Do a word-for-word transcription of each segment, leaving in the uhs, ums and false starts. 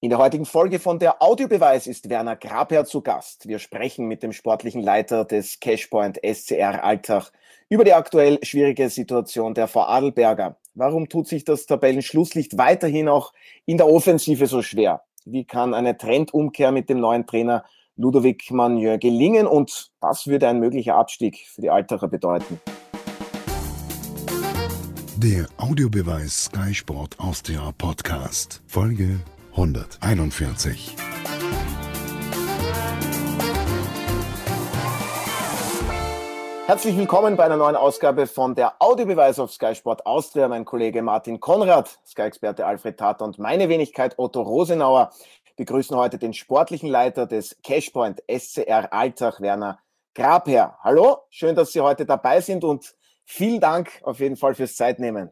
In der heutigen Folge von der Audiobeweis ist Werner Grabherr zu Gast. Wir sprechen mit dem sportlichen Leiter des Cashpoint S C R Altach über die aktuell schwierige Situation der Vorarlberger. Warum tut sich das Tabellenschlusslicht weiterhin auch in der Offensive so schwer? Wie kann eine Trendumkehr mit dem neuen Trainer Ludovic Magnier gelingen und was würde ein möglicher Abstieg für die Altacher bedeuten? Der Audiobeweis Sky Sport Austria Podcast, Folge hunderteinundvierzig. Herzlich willkommen bei einer neuen Ausgabe von der Audiobeweis auf Sky Sport Austria. Mein Kollege Martin Konrad, Sky-Experte Alfred Tater und meine Wenigkeit Otto Rosenauer begrüßen heute den sportlichen Leiter des Cashpoint S C R Altach, Werner Grabherr. Hallo, schön, dass Sie heute dabei sind und vielen Dank auf jeden Fall fürs Zeitnehmen.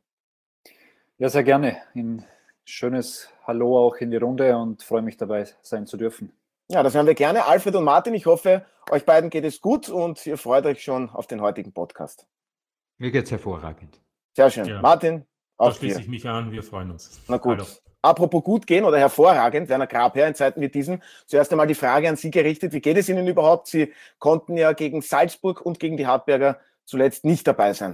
Ja, sehr gerne. Ein schönes Hallo auch in die Runde und freue mich dabei sein zu dürfen. Ja, das hören wir gerne. Alfred und Martin, ich hoffe, euch beiden geht es gut und ihr freut euch schon auf den heutigen Podcast. Mir geht's hervorragend. Sehr schön. Ja. Martin, auch da schließe dir. ich mich an, wir freuen uns. Na gut. Hallo. Apropos gut gehen oder hervorragend, Werner Grabherr, in Zeiten wie diesen, zuerst einmal die Frage an Sie gerichtet, wie geht es Ihnen überhaupt? Sie konnten ja gegen Salzburg und gegen die Hartberger zuletzt nicht dabei sein.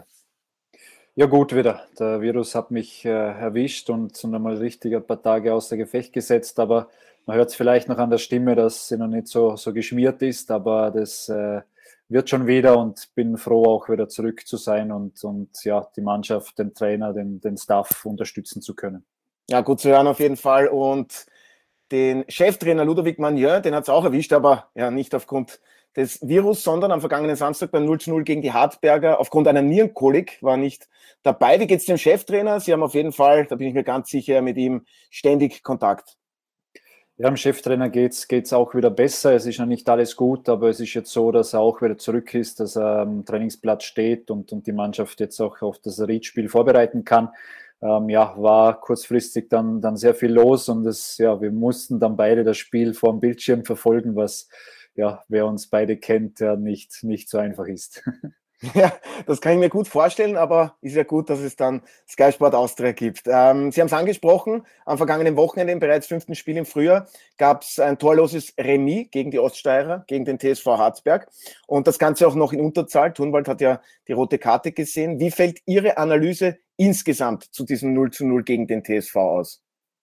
Ja gut, wieder. Der Virus hat mich äh, erwischt und so einmal richtig ein paar Tage außer Gefecht gesetzt, aber man hört es vielleicht noch an der Stimme, dass sie noch nicht so, so geschmiert ist, aber das äh, wird schon wieder und bin froh, auch wieder zurück zu sein und, und ja, die Mannschaft, den Trainer, den, den Staff unterstützen zu können. Ja, gut zu hören auf jeden Fall und den Cheftrainer Ludovic Magnier, den hat es auch erwischt, aber ja nicht aufgrund des Virus, sondern am vergangenen Samstag beim null zu null gegen die Hartberger aufgrund einer Nierenkolik war nicht dabei. Wie geht's dem Cheftrainer? Sie haben auf jeden Fall, da bin ich mir ganz sicher, mit ihm ständig Kontakt. Ja, dem Cheftrainer geht's geht's auch wieder besser. Es ist noch nicht alles gut, aber es ist jetzt so, dass er auch wieder zurück ist, dass er am Trainingsplatz steht und, und die Mannschaft jetzt auch auf das Ried-Spiel vorbereiten kann. Ähm, ja, war kurzfristig dann, dann sehr viel los und es, ja, wir mussten dann beide das Spiel vor dem Bildschirm verfolgen, was, ja, wer uns beide kennt, ja, nicht, nicht so einfach ist. Ja, das kann ich mir gut vorstellen, aber ist ja gut, dass es dann Sky Sport Austria gibt. Ähm, Sie haben es angesprochen, am vergangenen Wochenende im bereits fünften Spiel im Frühjahr gab es ein torloses Remis gegen die Oststeirer, gegen den T S V Harzberg und das Ganze auch noch in Unterzahl. Thunwald hat ja die rote Karte gesehen. Wie fällt Ihre Analyse insgesamt zu diesem null zu null gegen den T S V aus?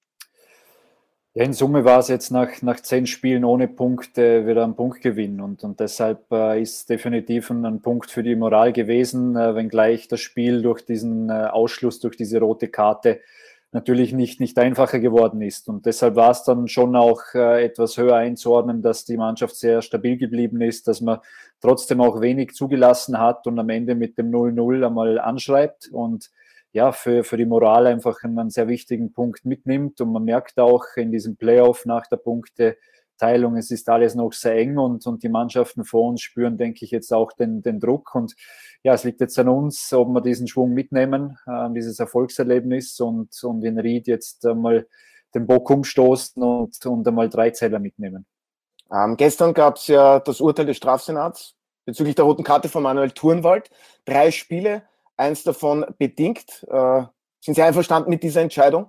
Ja, in Summe war es jetzt nach, nach zehn Spielen ohne Punkte wieder ein Punktgewinn und, und deshalb äh, ist definitiv ein, ein Punkt für die Moral gewesen, äh, wenngleich das Spiel durch diesen äh, Ausschluss, durch diese rote Karte natürlich nicht, nicht einfacher geworden ist. Und deshalb war es dann schon auch äh, etwas höher einzuordnen, dass die Mannschaft sehr stabil geblieben ist, dass man trotzdem auch wenig zugelassen hat und am Ende mit dem null null einmal anschreibt und ja, für, für die Moral einfach einen, einen sehr wichtigen Punkt mitnimmt. Und man merkt auch in diesem Playoff nach der Punkteteilung, es ist alles noch sehr eng und, und die Mannschaften vor uns spüren, denke ich, jetzt auch den, den Druck. Und ja, es liegt jetzt an uns, ob wir diesen Schwung mitnehmen, äh, dieses Erfolgserlebnis und, und in Ried jetzt einmal den Bock umstoßen und, und einmal drei Zähler mitnehmen. Ähm, gestern gab es ja das Urteil des Strafsenats bezüglich der roten Karte von Manuel Thunwald. Drei Spiele. Eins davon bedingt. Äh, sind Sie einverstanden mit dieser Entscheidung?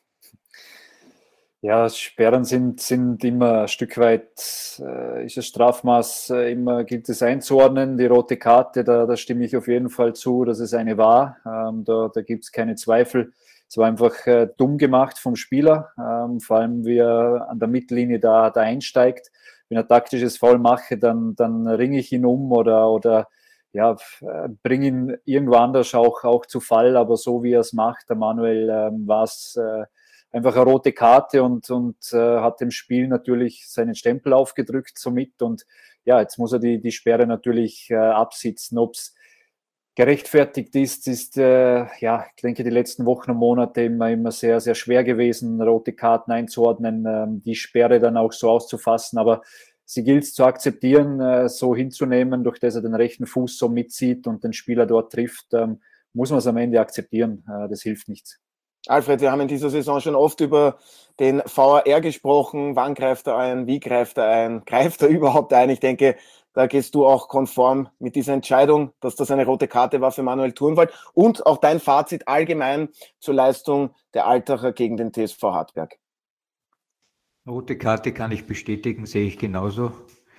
Ja, Sperren sind, sind immer ein Stück weit, äh, ist das Strafmaß äh, immer, gilt es einzuordnen. Die rote Karte, da, da stimme ich auf jeden Fall zu, dass es eine war. Ähm, da da gibt es keine Zweifel. Es war einfach äh, dumm gemacht vom Spieler, ähm, vor allem wie er an der Mittellinie da, da einsteigt. Wenn er taktisches Foul mache, dann, dann ringe ich ihn um oder, oder ja, bring ihn irgendwo anders auch, auch zu Fall, aber so wie er es macht, der Manuel, ähm, war es äh, einfach eine rote Karte und, und äh, hat dem Spiel natürlich seinen Stempel aufgedrückt somit und ja, jetzt muss er die, die Sperre natürlich äh, absitzen. Ob es gerechtfertigt ist, ist, äh, ja, ich denke, die letzten Wochen und Monate immer, immer sehr, sehr schwer gewesen, rote Karten einzuordnen, ähm, die Sperre dann auch so auszufassen, aber sie gilt es zu akzeptieren, äh, so hinzunehmen, durch das er den rechten Fuß so mitzieht und den Spieler dort trifft, ähm, muss man es am Ende akzeptieren. Äh, das hilft nichts. Alfred, wir haben in dieser Saison schon oft über den V A R gesprochen. Wann greift er ein? Wie greift er ein? Greift er überhaupt ein? Ich denke, da gehst du auch konform mit dieser Entscheidung, dass das eine rote Karte war für Manuel Thunwald. Und auch dein Fazit allgemein zur Leistung der Altacher gegen den T S V Hartberg. Rote Karte kann ich bestätigen, sehe ich genauso.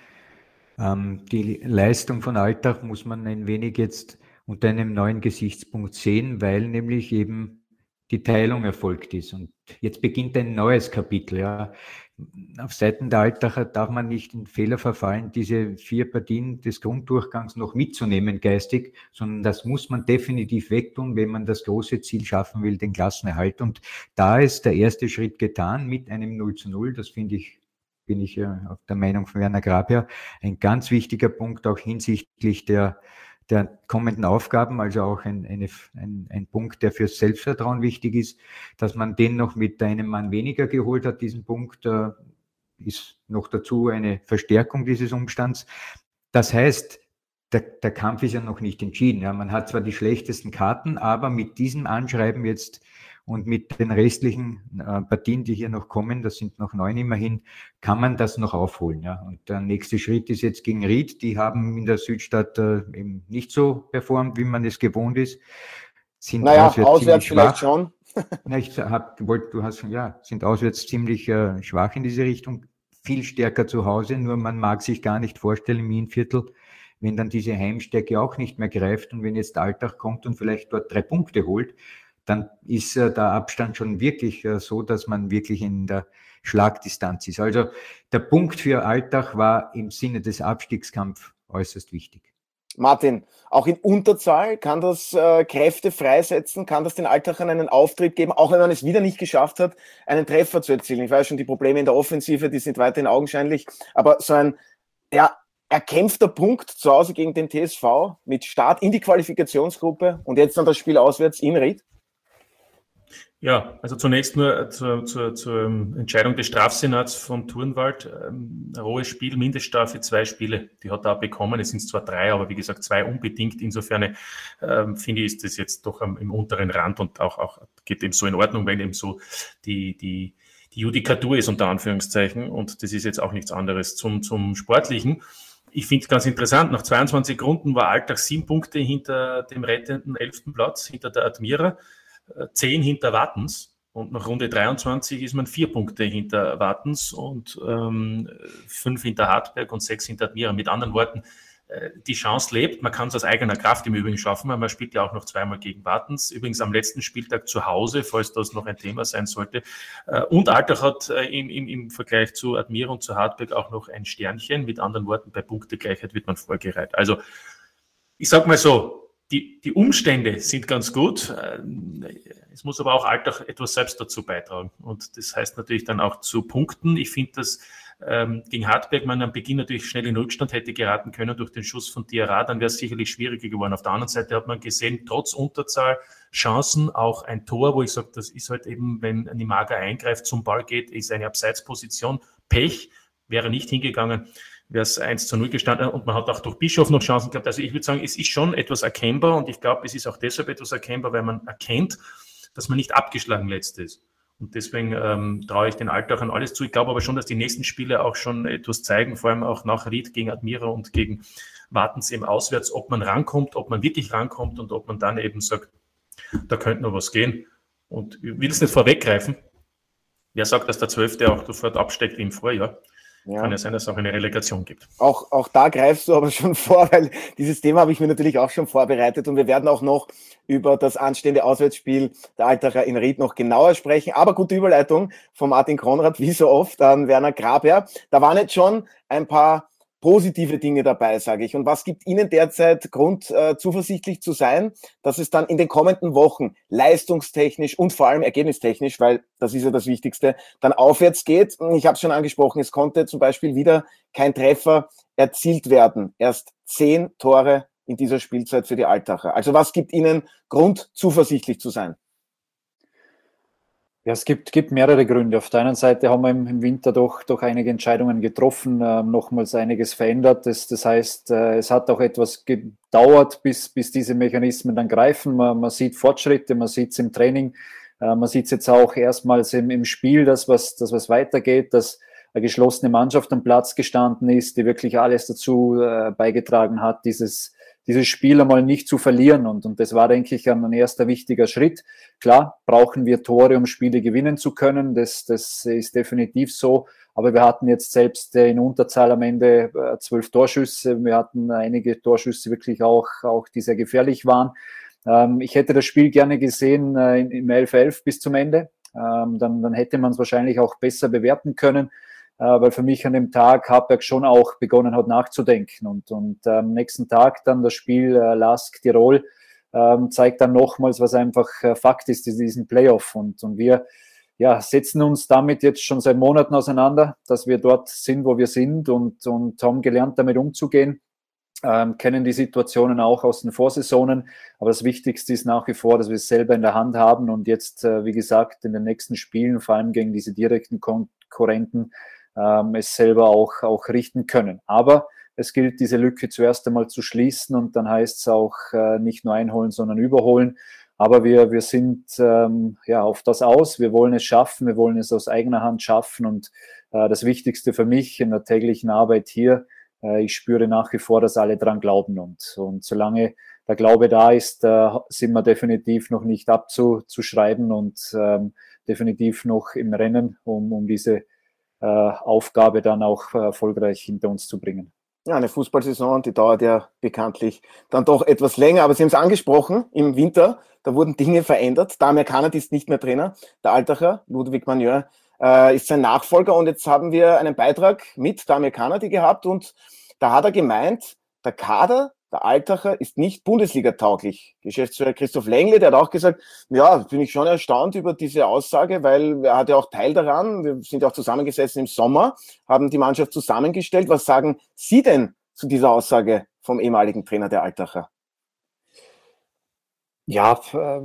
Ähm, die Leistung von Alltag muss man ein wenig jetzt unter einem neuen Gesichtspunkt sehen, weil nämlich eben die Teilung erfolgt ist. Und jetzt beginnt ein neues Kapitel. Ja. Auf Seiten der Altacher darf man nicht in Fehler verfallen, diese vier Partien des Grunddurchgangs noch mitzunehmen geistig, sondern das muss man definitiv wegtun, wenn man das große Ziel schaffen will, den Klassenerhalt. Und da ist der erste Schritt getan mit einem null zu null. Das finde ich, bin ich ja auf der Meinung von Werner Grabherr, ein ganz wichtiger Punkt auch hinsichtlich der der kommenden Aufgaben, also auch ein, eine, ein, ein Punkt, der fürs Selbstvertrauen wichtig ist, dass man den noch mit einem Mann weniger geholt hat, diesen Punkt, äh, ist noch dazu eine Verstärkung dieses Umstands. Das heißt, der, der Kampf ist ja noch nicht entschieden. Ja. Man hat zwar die schlechtesten Karten, aber mit diesem Anschreiben jetzt und mit den restlichen äh, Partien, die hier noch kommen, das sind noch neun immerhin, kann man das noch aufholen. Ja. Und der nächste Schritt ist jetzt gegen Ried. Die haben in der Südstadt äh, eben nicht so performt, wie man es gewohnt ist. Sind naja, auswärts, auswärts vielleicht schwach. schon. Na, ich hab, wollt, du hast ja, sind auswärts ziemlich äh, schwach in diese Richtung, viel stärker zu Hause, nur man mag sich gar nicht vorstellen im Innviertel, wenn dann diese Heimstärke auch nicht mehr greift und wenn jetzt Alltag kommt und vielleicht dort drei Punkte holt, dann ist äh, der Abstand schon wirklich äh, so, dass man wirklich in der Schlagdistanz ist. Also der Punkt für Alltag war im Sinne des Abstiegskampfs äußerst wichtig. Martin, auch in Unterzahl kann das äh, Kräfte freisetzen, kann das den Alltachern einen Auftrieb geben, auch wenn man es wieder nicht geschafft hat, einen Treffer zu erzielen. Ich weiß schon, die Probleme in der Offensive, die sind weiterhin augenscheinlich, aber so ein ja, erkämpfter Punkt zu Hause gegen den T S V mit Start in die Qualifikationsgruppe und jetzt dann das Spiel auswärts in Ried? Ja, also zunächst nur zur, zur, zur Entscheidung des Strafsenats von Turnwald. Ein rohes Spiel, Mindeststrafe, zwei Spiele, die hat er auch bekommen. Es sind zwar drei, aber wie gesagt zwei unbedingt. Insofern ähm, finde ich, ist das jetzt doch am, im unteren Rand und auch, auch geht eben so in Ordnung, wenn eben so die, die, die Judikatur ist, unter Anführungszeichen. Und das ist jetzt auch nichts anderes zum, zum Sportlichen. Ich finde es ganz interessant, nach zweiundzwanzig Runden war Alltag sieben Punkte hinter dem rettenden elften Platz, hinter der Admira. zehn hinter Wattens und nach Runde dreiundzwanzig ist man vier Punkte hinter Wattens und ähm, fünf hinter Hartberg und sechs hinter Admira. Mit anderen Worten, äh, die Chance lebt. Man kann es aus eigener Kraft im Übrigen schaffen, weil man spielt ja auch noch zweimal gegen Wattens. Übrigens am letzten Spieltag zu Hause, falls das noch ein Thema sein sollte. Äh, und Alltag hat äh, im, im, im Vergleich zu Admira und zu Hartberg auch noch ein Sternchen. Mit anderen Worten, bei Punktegleichheit wird man vorgereiht. Also ich sag mal so, Die, die Umstände sind ganz gut. Es muss aber auch Alltag etwas selbst dazu beitragen. Und das heißt natürlich dann auch zu punkten. Ich finde, dass ähm, gegen Hartberg man am Beginn natürlich schnell in Rückstand hätte geraten können durch den Schuss von Diarra. Dann wäre es sicherlich schwieriger geworden. Auf der anderen Seite hat man gesehen, trotz Unterzahl Chancen, auch ein Tor, wo ich sage, das ist halt eben, wenn Nimaga eingreift, zum Ball geht, ist eine Abseitsposition. Pech, wäre nicht hingegangen, wäre es eins zu null gestanden und man hat auch durch Bischof noch Chancen gehabt. Also ich würde sagen, es ist schon etwas erkennbar und ich glaube, es ist auch deshalb etwas erkennbar, weil man erkennt, dass man nicht abgeschlagen letzt ist. Und deswegen ähm, traue ich den Alltag an alles zu. Ich glaube aber schon, dass die nächsten Spiele auch schon etwas zeigen, vor allem auch nach Ried gegen Admira und gegen Wattens eben auswärts, ob man rankommt, ob man wirklich rankommt und ob man dann eben sagt, da könnte noch was gehen. Und ich will es nicht vorweggreifen. Wer sagt, dass der Zwölfte auch sofort absteckt wie im Vorjahr? Ja. Kann ja sein, dass es auch eine Relegation gibt. Auch, auch da greifst du aber schon vor, weil dieses Thema habe ich mir natürlich auch schon vorbereitet und wir werden auch noch über das anstehende Auswärtsspiel der Alltacher in Ried noch genauer sprechen. Aber gute Überleitung von Martin Konrad, wie so oft, an Werner Grabherr. Da waren jetzt schon ein paar positive Dinge dabei, sage ich. Und was gibt Ihnen derzeit Grund, äh, zuversichtlich zu sein, dass es dann in den kommenden Wochen leistungstechnisch und vor allem ergebnistechnisch, weil das ist ja das Wichtigste, dann aufwärts geht? Ich habe es schon angesprochen, es konnte zum Beispiel wieder kein Treffer erzielt werden. Erst zehn Tore in dieser Spielzeit für die Alltacher. Also was gibt Ihnen Grund, zuversichtlich zu sein? Ja, es gibt, gibt mehrere Gründe. Auf der einen Seite haben wir im, im Winter doch, doch einige Entscheidungen getroffen, äh, nochmals einiges verändert. Das, das heißt, äh, es hat auch etwas gedauert, bis, bis diese Mechanismen dann greifen. Man, man sieht Fortschritte, man sieht es im Training, äh, man sieht es jetzt auch erstmals im, im Spiel, dass was, dass was weitergeht, dass eine geschlossene Mannschaft am Platz gestanden ist, die wirklich alles dazu äh, beigetragen hat, dieses dieses Spiel einmal nicht zu verlieren. Und, und das war, denke ich, ein, ein erster wichtiger Schritt. Klar, brauchen wir Tore, um Spiele gewinnen zu können. Das, das ist definitiv so. Aber wir hatten jetzt selbst in Unterzahl am Ende zwölf Torschüsse. Wir hatten einige Torschüsse wirklich auch, auch die sehr gefährlich waren. Ähm, ich hätte das Spiel gerne gesehen äh, im elf elf bis zum Ende. Ähm, dann, dann hätte man es wahrscheinlich auch besser bewerten können. Weil für mich an dem Tag Hartberg schon auch begonnen hat nachzudenken. Und, und am ähm, nächsten Tag dann das Spiel äh, Lask-Tirol ähm, zeigt dann nochmals, was einfach äh, Fakt ist in diesem Playoff. Und, und wir ja, setzen uns damit jetzt schon seit Monaten auseinander, dass wir dort sind, wo wir sind und, und haben gelernt, damit umzugehen. Ähm, kennen die Situationen auch aus den Vorsaisonen. Aber das Wichtigste ist nach wie vor, dass wir es selber in der Hand haben und jetzt, äh, wie gesagt, in den nächsten Spielen, vor allem gegen diese direkten Konkurrenten, es selber auch, auch richten können. Aber es gilt, diese Lücke zuerst einmal zu schließen und dann heißt es auch äh, nicht nur einholen, sondern überholen. Aber wir, wir sind ähm, ja, auf das aus. Wir wollen es schaffen, wir wollen es aus eigener Hand schaffen und äh, das Wichtigste für mich in der täglichen Arbeit hier, äh, ich spüre nach wie vor, dass alle dran glauben und, und solange der Glaube da ist, äh, sind wir definitiv noch nicht abzuschreiben und ähm, definitiv noch im Rennen, um, um diese Aufgabe dann auch erfolgreich hinter uns zu bringen. Ja, eine Fußballsaison, die dauert ja bekanntlich dann doch etwas länger, aber Sie haben es angesprochen, im Winter, da wurden Dinge verändert. Damir Kanadi ist nicht mehr Trainer, der Altacher, Ludwig Magnier, äh, ist sein Nachfolger und jetzt haben wir einen Beitrag mit Damir Kanadi gehabt und da hat er gemeint, der Kader der Altacher ist nicht Bundesliga-tauglich. Geschäftsführer Christoph Lengle, der hat auch gesagt, ja, bin ich schon erstaunt über diese Aussage, weil er hat ja auch Teil daran. Wir sind ja auch zusammengesessen im Sommer, haben die Mannschaft zusammengestellt. Was sagen Sie denn zu dieser Aussage vom ehemaligen Trainer der Altacher? Ja,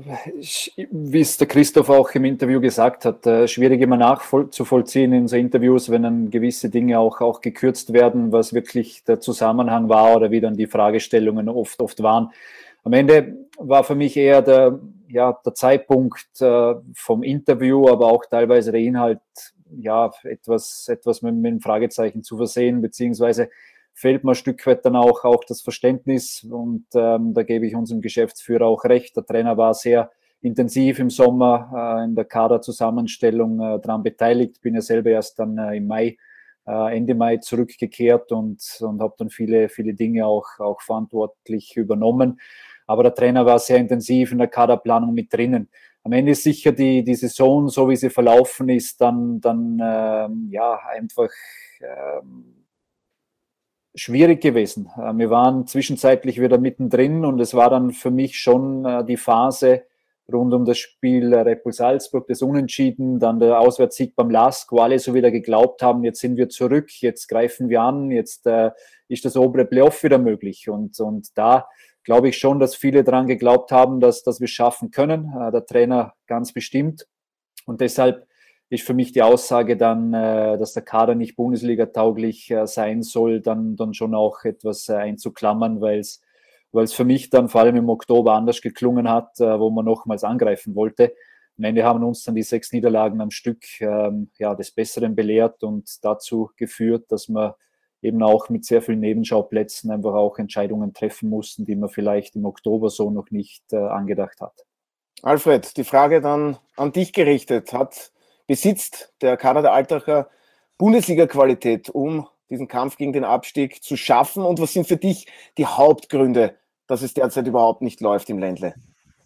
wie es der Christoph auch im Interview gesagt hat, schwierig immer nachzuvollziehen in so Interviews, wenn dann gewisse Dinge auch, auch gekürzt werden, was wirklich der Zusammenhang war oder wie dann die Fragestellungen oft, oft waren. Am Ende war für mich eher der, ja, der Zeitpunkt vom Interview, aber auch teilweise der Inhalt, ja, etwas, etwas mit, mit einem Fragezeichen zu versehen, beziehungsweise fehlt mir ein Stück weit dann auch, auch das Verständnis und ähm, da gebe ich unserem Geschäftsführer auch recht. Der Trainer war sehr intensiv im Sommer äh, in der Kaderzusammenstellung äh, daran beteiligt. Bin ja selber erst dann äh, im Mai, äh, Ende Mai zurückgekehrt und, und habe dann viele, viele Dinge auch, auch verantwortlich übernommen. Aber der Trainer war sehr intensiv in der Kaderplanung mit drinnen. Am Ende ist sicher die, die Saison, so wie sie verlaufen ist, dann, dann ähm, ja, einfach ähm, schwierig gewesen. Wir waren zwischenzeitlich wieder mittendrin und es war dann für mich schon die Phase rund um das Spiel Red Bull Salzburg, das Unentschieden, dann der Auswärtssieg beim Lask, wo alle so wieder geglaubt haben, jetzt sind wir zurück, jetzt greifen wir an, jetzt äh, ist das obere Playoff wieder möglich. Und, und da glaube ich schon, dass viele daran geglaubt haben, dass, dass wir es schaffen können. Äh, der Trainer ganz bestimmt. Und deshalb ist für mich die Aussage dann, äh, dass der Kader nicht Bundesliga-tauglich äh, sein soll, dann, dann schon auch etwas äh, einzuklammern, weil es weil es für mich dann vor allem im Oktober anders geklungen hat, äh, wo man nochmals angreifen wollte. Am Ende haben uns dann die sechs Niederlagen am Stück ähm, ja, des Besseren belehrt und dazu geführt, dass wir eben auch mit sehr vielen Nebenschauplätzen einfach auch Entscheidungen treffen mussten, die man vielleicht im Oktober so noch nicht äh, angedacht hat. Alfred, die Frage dann an dich gerichtet. Hat Besitzt der Kader der Altacher Bundesliga-Qualität, um diesen Kampf gegen den Abstieg zu schaffen? Und was sind für dich die Hauptgründe, dass es derzeit überhaupt nicht läuft im Ländle?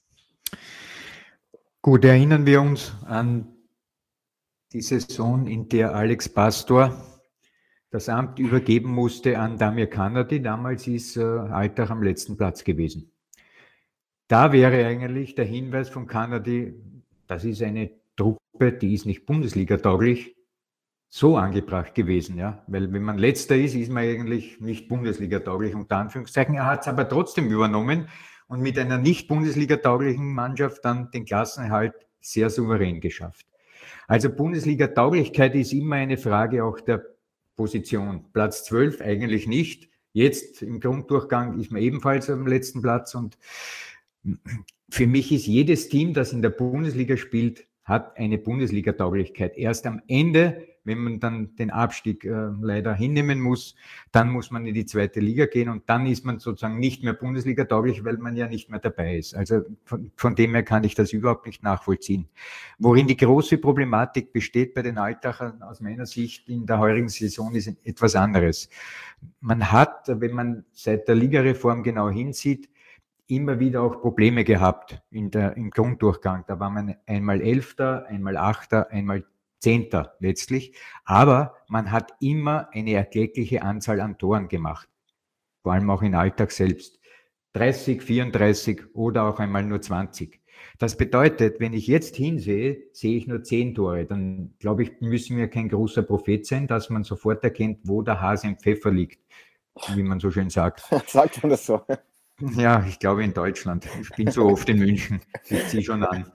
Gut, erinnern wir uns an die Saison, in der Alex Pastor das Amt übergeben musste an Damir Kanadi. Damals ist äh, Altach am letzten Platz gewesen. Da wäre eigentlich der Hinweis von Kanadi, das ist eine Truppe, die ist nicht Bundesliga-tauglich, so angebracht gewesen, ja, weil wenn man Letzter ist, ist man eigentlich nicht Bundesliga-tauglich, unter Anführungszeichen. Er hat es aber trotzdem übernommen und mit einer nicht Bundesliga-tauglichen Mannschaft dann den Klassenerhalt sehr souverän geschafft. Also Bundesliga-Tauglichkeit ist immer eine Frage auch der Position. Platz zwölf eigentlich nicht. Jetzt im Grunddurchgang ist man ebenfalls am letzten Platz und für mich ist jedes Team, das in der Bundesliga spielt, hat eine Bundesliga-Tauglichkeit. Erst am Ende, wenn man dann den Abstieg äh, leider hinnehmen muss, dann muss man in die zweite Liga gehen und dann ist man sozusagen nicht mehr Bundesliga-tauglich, weil man ja nicht mehr dabei ist. Also von, von dem her kann ich das überhaupt nicht nachvollziehen. Worin die große Problematik besteht bei den Altachern aus meiner Sicht in der heurigen Saison ist etwas anderes. Man hat, wenn man seit der Ligareform genau hinsieht, immer wieder auch Probleme gehabt in der, im Grunddurchgang. Da war man einmal Elfter, einmal Achter, einmal Zehnter letztlich. Aber man hat immer eine erkleckliche Anzahl an Toren gemacht. Vor allem auch in Alltag selbst. dreißig, vierunddreißig oder auch einmal nur zwanzig. Das bedeutet, wenn ich jetzt hinsehe, sehe ich nur zehn Tore. Dann glaube ich, müssen wir kein großer Prophet sein, dass man sofort erkennt, wo der Hase im Pfeffer liegt, wie man so schön sagt. Sagt man das so? Ja, ich glaube in Deutschland. Ich bin so oft in München. Ich ziehe schon an.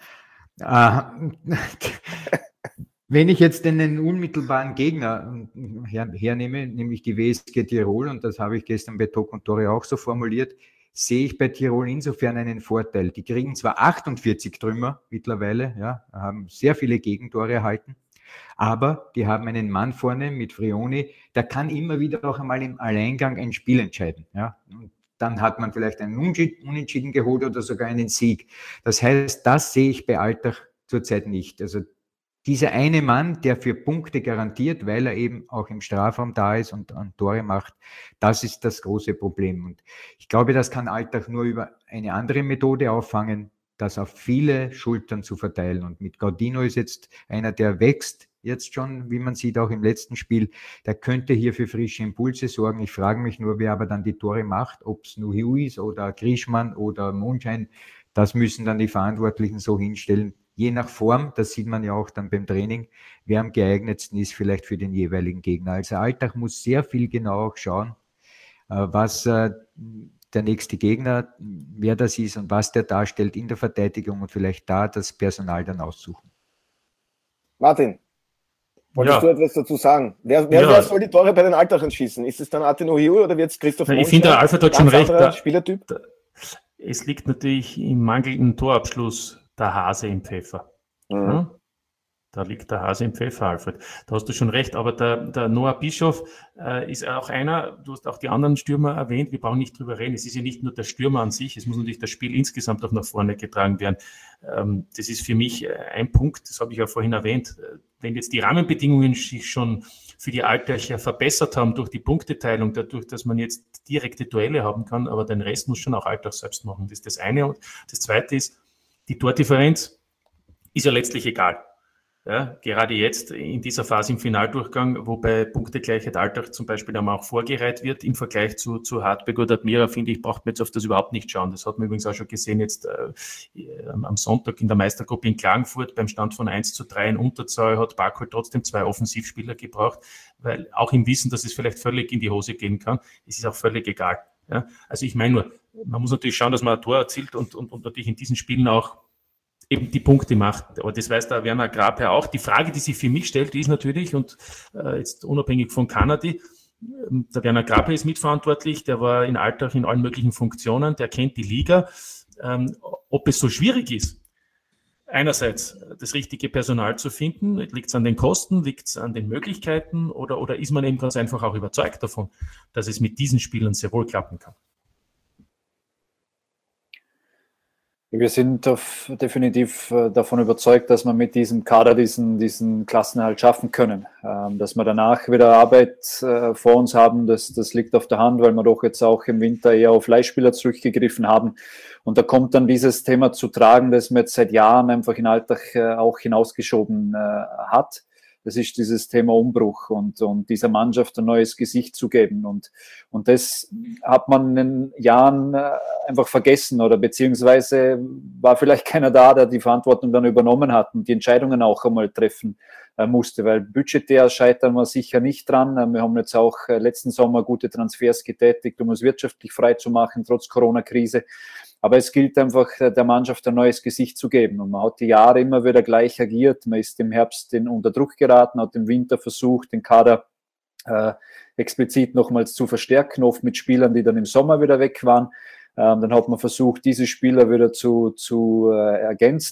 Äh, wenn ich jetzt einen unmittelbaren Gegner her, hernehme, nämlich die W S G Tirol, und das habe ich gestern bei Talk und Tore auch so formuliert, sehe ich bei Tirol insofern einen Vorteil. Die kriegen zwar achtundvierzig Trümmer mittlerweile, ja, haben sehr viele Gegentore erhalten, aber die haben einen Mann vorne mit Frioni, der kann immer wieder auch einmal im Alleingang ein Spiel entscheiden. Ja. Und dann hat man vielleicht einen Unentschieden geholt oder sogar einen Sieg. Das heißt, das sehe ich bei Altach zurzeit nicht. Also dieser eine Mann, der für Punkte garantiert, weil er eben auch im Strafraum da ist und, und Tore macht, das ist das große Problem. Und ich glaube, das kann Altach nur über eine andere Methode auffangen, das auf viele Schultern zu verteilen. Und mit Gaudino ist jetzt einer, der wächst, jetzt schon, wie man sieht, auch im letzten Spiel, der könnte hier für frische Impulse sorgen. Ich frage mich nur, wer aber dann die Tore macht, ob es nur Hui ist oder Grischmann oder Mondschein. Das müssen dann die Verantwortlichen so hinstellen. Je nach Form, das sieht man ja auch dann beim Training, wer am geeignetsten ist vielleicht für den jeweiligen Gegner. Also Altach muss sehr viel genau auch schauen, was der nächste Gegner, wer das ist und was der darstellt in der Verteidigung und vielleicht da das Personal dann aussuchen. Martin, wolltest ja. du etwas dazu sagen? Wer, wer, ja. wer soll die Tore bei den Altachern schießen? Ist es dann Atin Ohiu oder wird es Christoph Mondschein? Ich finde, der Alfred hat schon recht. Da, Spielertyp? Da, es liegt natürlich im mangelnden Torabschluss der Hase im Pfeffer. Mhm. Ja? Da liegt der Hase im Pfeffer, Alfred. Da hast du schon recht. Aber der, der Noah Bischoff äh, ist auch einer, du hast auch die anderen Stürmer erwähnt, wir brauchen nicht drüber reden. Es ist ja nicht nur der Stürmer an sich, es muss natürlich das Spiel insgesamt auch nach vorne getragen werden. Ähm, das ist für mich ein Punkt, das habe ich ja vorhin erwähnt. Wenn jetzt die Rahmenbedingungen sich schon für die Altacher verbessert haben durch die Punkteteilung, dadurch, dass man jetzt direkte Duelle haben kann, aber den Rest muss schon auch Altach selbst machen. Das ist das eine. Und das zweite ist, die Tordifferenz ist ja letztlich egal. Ja, gerade jetzt in dieser Phase im Finaldurchgang, wo bei Punktegleichheit Altach zum Beispiel einmal auch vorgereiht wird im Vergleich zu, zu Hartberg oder Admira, finde ich, braucht man jetzt auf das überhaupt nicht schauen. Das hat man übrigens auch schon gesehen jetzt äh, am Sonntag in der Meistergruppe in Klagenfurt beim Stand von eins zu drei in Unterzahl hat Barkholt trotzdem zwei Offensivspieler gebraucht, weil auch im Wissen, dass es vielleicht völlig in die Hose gehen kann, es ist auch völlig egal. Ja, also ich meine nur, man muss natürlich schauen, dass man ein Tor erzielt und, und, und natürlich in diesen Spielen auch eben die Punkte macht. Aber das weiß der Werner Grabherr auch. Die Frage, die sich für mich stellt, ist natürlich, und äh, jetzt unabhängig von Kanadi, äh, der Werner Grabherr ist mitverantwortlich, der war in Altach in allen möglichen Funktionen, der kennt die Liga. Ähm, ob es so schwierig ist, einerseits das richtige Personal zu finden, liegt es an den Kosten, liegt es an den Möglichkeiten oder, oder ist man eben ganz einfach auch überzeugt davon, dass es mit diesen Spielern sehr wohl klappen kann? Wir sind auf, definitiv äh, davon überzeugt, dass wir mit diesem Kader diesen, diesen Klassenerhalt schaffen können. Ähm, dass wir danach wieder Arbeit äh, vor uns haben, das, das liegt auf der Hand, weil wir doch jetzt auch im Winter eher auf Leihspieler zurückgegriffen haben. Und da kommt dann dieses Thema zu tragen, das man jetzt seit Jahren einfach in Altach äh, auch hinausgeschoben äh, hat. Das ist dieses Thema Umbruch und, und dieser Mannschaft ein neues Gesicht zu geben. Und, und das hat man in den Jahren einfach vergessen oder beziehungsweise war vielleicht keiner da, der die Verantwortung dann übernommen hat und die Entscheidungen auch einmal treffen äh, musste, weil budgetär scheitern wir sicher nicht dran. Wir haben jetzt auch äh, letzten Sommer gute Transfers getätigt, um es wirtschaftlich frei zu machen, trotz Corona-Krise. Aber es gilt einfach, der Mannschaft ein neues Gesicht zu geben. Und man hat die Jahre immer wieder gleich agiert. Man ist im Herbst in, unter Druck geraten, hat im Winter versucht, den Kader äh, explizit nochmals zu verstärken, oft mit Spielern, die dann im Sommer wieder weg waren. Ähm, dann hat man versucht, diese Spieler wieder zu, zu äh, ergänzen.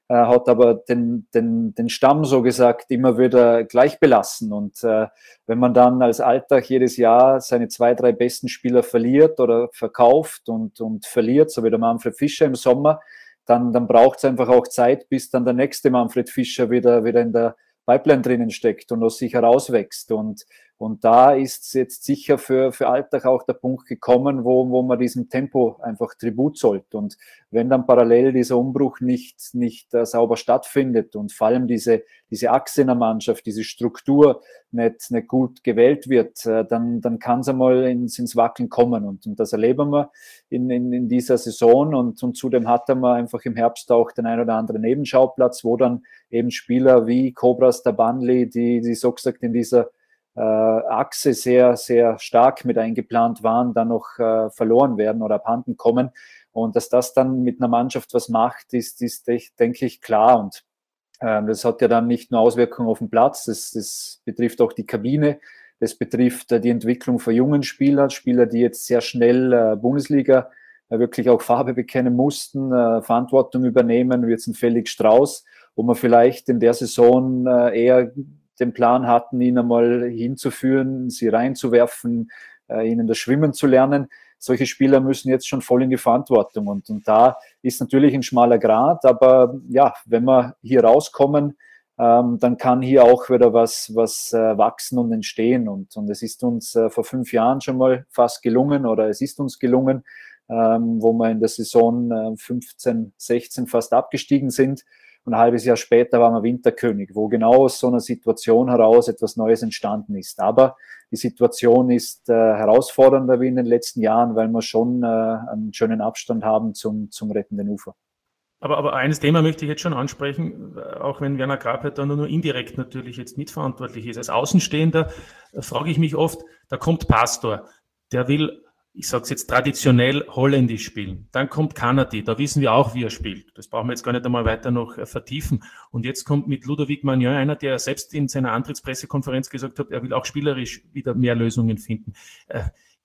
äh, hat aber den, den, den Stamm so gesagt immer wieder gleich belassen. Und äh, wenn man dann als Alltag jedes Jahr seine zwei, drei besten Spieler verliert oder verkauft und, und verliert, so wie der Manfred Fischer im Sommer, dann, dann braucht es einfach auch Zeit, bis dann der nächste Manfred Fischer wieder, wieder in der Pipeline drinnen steckt und aus sich herauswächst. Und, und da ist jetzt sicher für, für Alltag auch der Punkt gekommen, wo, wo man diesem Tempo einfach Tribut zollt. Und wenn dann parallel dieser Umbruch nicht, nicht uh, sauber stattfindet und vor allem diese, diese Achse in der Mannschaft, diese Struktur nicht, nicht gut gewählt wird, uh, dann, dann kann es einmal ins, ins Wackeln kommen. Und, und das erleben wir in, in, in dieser Saison. Und, und zudem hatten wir einfach im Herbst auch den ein oder anderen Nebenschauplatz, wo dann eben Spieler wie Cobras Tabanli, die, die so gesagt in dieser äh, Achse sehr, sehr stark mit eingeplant waren, dann noch äh, verloren werden oder abhanden kommen. Und dass das dann mit einer Mannschaft was macht, ist, ist denke ich, klar. Und ähm, das hat ja dann nicht nur Auswirkungen auf den Platz, das, das betrifft auch die Kabine, das betrifft äh, die Entwicklung von jungen Spielern, Spieler, die jetzt sehr schnell äh, Bundesliga äh, wirklich auch Farbe bekennen mussten, äh, Verantwortung übernehmen, wie jetzt ein Felix Strauß, wo man vielleicht in der Saison äh, eher den Plan hatten, ihn einmal hinzuführen, sie reinzuwerfen, äh, ihnen das Schwimmen zu lernen. Solche Spieler müssen jetzt schon voll in die Verantwortung. Und, und da ist natürlich ein schmaler Grat, aber ja, wenn wir hier rauskommen, ähm, dann kann hier auch wieder was, was äh, wachsen und entstehen. Und, und es ist uns äh, vor fünf Jahren schon mal fast gelungen, oder es ist uns gelungen, ähm, wo wir in der Saison äh, fünfzehn, sechzehn fast abgestiegen sind. Und ein halbes Jahr später waren wir Winterkönig, wo genau aus so einer Situation heraus etwas Neues entstanden ist. Aber die Situation ist äh, herausfordernder wie in den letzten Jahren, weil wir schon äh, einen schönen Abstand haben zum, zum rettenden Ufer. Aber, aber eines Thema möchte ich jetzt schon ansprechen, auch wenn Werner Grabherr dann nur indirekt natürlich jetzt mitverantwortlich ist. Als Außenstehender äh, frage ich mich oft, da kommt Pastor, der will, ich sage es jetzt traditionell, holländisch spielen. Dann kommt Kanadi, da wissen wir auch, wie er spielt. Das brauchen wir jetzt gar nicht einmal weiter noch äh, vertiefen. Und jetzt kommt mit Ludovic Magnin einer, der selbst in seiner Antrittspressekonferenz gesagt hat, er will auch spielerisch wieder mehr Lösungen finden. Äh,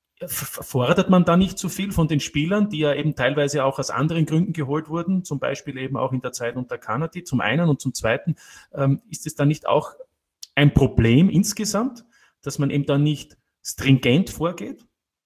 Fordert man da nicht zu viel von den Spielern, die ja eben teilweise auch aus anderen Gründen geholt wurden, zum Beispiel eben auch in der Zeit unter Kanadi, zum einen, und zum zweiten, ähm, ist es dann nicht auch ein Problem insgesamt, dass man eben da nicht stringent vorgeht?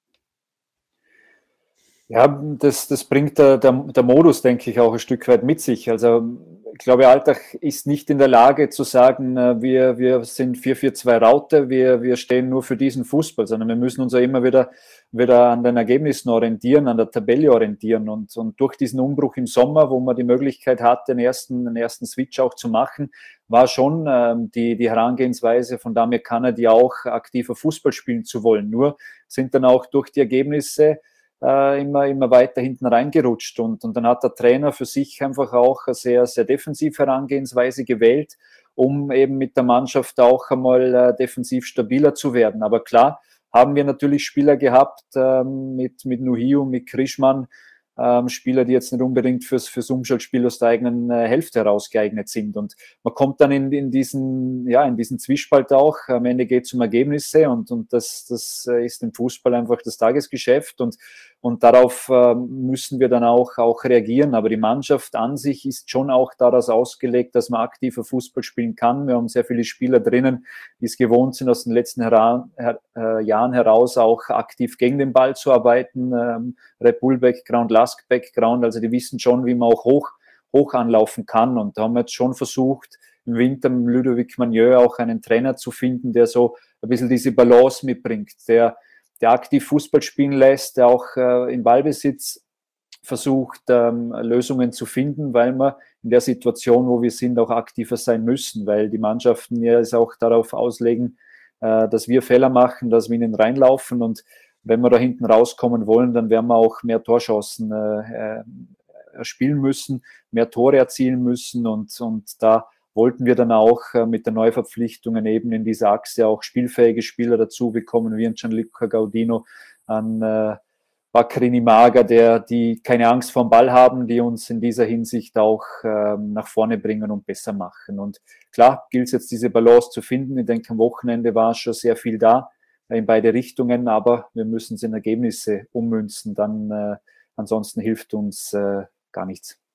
Ja, das, das bringt der, der, der Modus, denke ich, auch ein Stück weit mit sich. Also ich glaube, Alltag ist nicht in der Lage zu sagen, wir, wir sind vier vier zwei Raute, wir, wir stehen nur für diesen Fußball, sondern wir müssen uns ja immer wieder, wieder an den Ergebnissen orientieren, an der Tabelle orientieren. Und, und durch diesen Umbruch im Sommer, wo man die Möglichkeit hatte, den ersten, den ersten Switch auch zu machen, war schon ähm, die, die Herangehensweise von Damir Kanadi auch aktiver Fußball spielen zu wollen. Nur sind dann auch durch die Ergebnisse Äh, immer, immer weiter hinten reingerutscht. Und, und dann hat der Trainer für sich einfach auch eine sehr, sehr defensive Herangehensweise gewählt, um eben mit der Mannschaft auch einmal äh, defensiv stabiler zu werden. Aber klar, haben wir natürlich Spieler gehabt ähm, mit, mit Nuhiu, mit Krischmann, ähm, Spieler, die jetzt nicht unbedingt fürs, fürs Umschaltspiel aus der eigenen äh, Hälfte heraus geeignet sind. Und man kommt dann in, in, diesen, ja, in diesen Zwiespalt auch. Am Ende geht es um Ergebnisse, und, und das, das ist im Fußball einfach das Tagesgeschäft, und, und darauf äh, müssen wir dann auch, auch reagieren. Aber die Mannschaft an sich ist schon auch daraus ausgelegt, dass man aktiver Fußball spielen kann. Wir haben sehr viele Spieler drinnen, die es gewohnt sind, aus den letzten hera her äh, Jahren heraus auch aktiv gegen den Ball zu arbeiten. Ähm, Repul-Background, Lask-Background, also die wissen schon, wie man auch hoch, hoch anlaufen kann. Und da haben wir jetzt schon versucht, im Winter mit Ludovic Magnin auch einen Trainer zu finden, der so ein bisschen diese Balance mitbringt, der der aktiv Fußball spielen lässt, der auch äh, im Ballbesitz versucht, ähm, Lösungen zu finden, weil wir in der Situation, wo wir sind, auch aktiver sein müssen, weil die Mannschaften ja es auch darauf auslegen, äh, dass wir Fehler machen, dass wir ihnen reinlaufen, und wenn wir da hinten rauskommen wollen, dann werden wir auch mehr Torchancen äh, äh, spielen müssen, mehr Tore erzielen müssen, und, und da wollten wir dann auch äh, mit den Neuverpflichtungen eben in dieser Achse auch spielfähige Spieler dazu bekommen, wie ein Gianluca Gaudino, ein äh, Bakrini Maga, der, die keine Angst vor dem Ball haben, die uns in dieser Hinsicht auch ähm, nach vorne bringen und besser machen. Und klar gilt es jetzt, diese Balance zu finden. Ich denke, am Wochenende war schon sehr viel da äh, in beide Richtungen, aber wir müssen es in Ergebnisse ummünzen, dann äh, ansonsten hilft uns äh, gar nichts.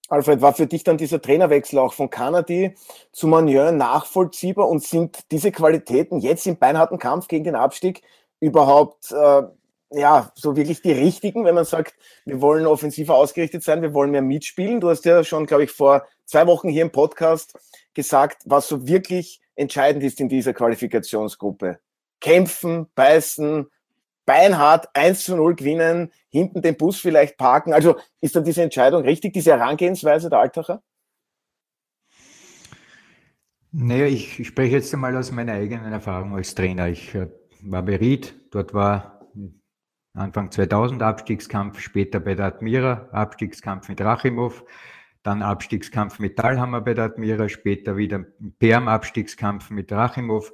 Alfred, war für dich dann dieser Trainerwechsel auch von Canady zu Magnin nachvollziehbar und sind diese Qualitäten jetzt im beinharten Kampf gegen den Abstieg überhaupt äh, ja so wirklich die richtigen, wenn man sagt, wir wollen offensiver ausgerichtet sein, wir wollen mehr mitspielen? Du hast ja schon, glaube ich, vor zwei Wochen hier im Podcast gesagt, was so wirklich entscheidend ist in dieser Qualifikationsgruppe. Kämpfen, beißen, beinhart eins zu null gewinnen, hinten den Bus vielleicht parken. Also ist dann diese Entscheidung richtig, diese Herangehensweise der Altacher? Naja, ich, ich spreche jetzt einmal aus meiner eigenen Erfahrung als Trainer. Ich äh, war bei Ried, dort war Anfang zweitausend Abstiegskampf, später bei der Admira Abstiegskampf mit Rachimov, dann Abstiegskampf mit Thalhammer bei der Admira, später wieder Perm Abstiegskampf mit Rachimov,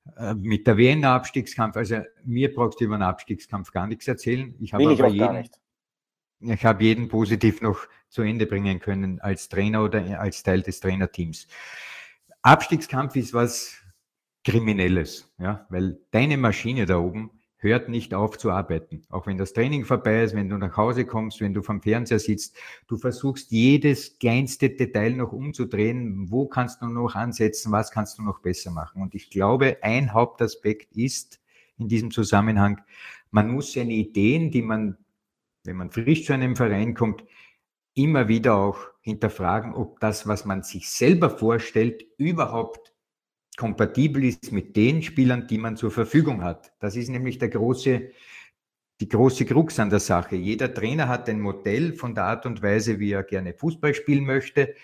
mit der Wiener Abstiegskampf. Also mir brauchst du über einen Abstiegskampf gar nichts erzählen. Ich habe Will ich aber auch jeden, gar nicht. Ich habe jeden positiv noch zu Ende bringen können als Trainer oder als Teil des Trainerteams. Abstiegskampf ist was Kriminelles, ja, weil deine Maschine da oben hört nicht auf zu arbeiten. Auch wenn das Training vorbei ist, wenn du nach Hause kommst, wenn du vom Fernseher sitzt, du versuchst jedes kleinste Detail noch umzudrehen. Wo kannst du noch ansetzen? Was kannst du noch besser machen? Und ich glaube, ein Hauptaspekt ist in diesem Zusammenhang, man muss seine Ideen, die man, wenn man frisch zu einem Verein kommt, immer wieder auch hinterfragen, ob das, was man sich selber vorstellt, überhaupt kompatibel ist mit den Spielern, die man zur Verfügung hat. Das ist nämlich der große, die große Krux an der Sache. Jeder Trainer hat ein Modell von der Art und Weise, wie er gerne Fußball spielen möchte,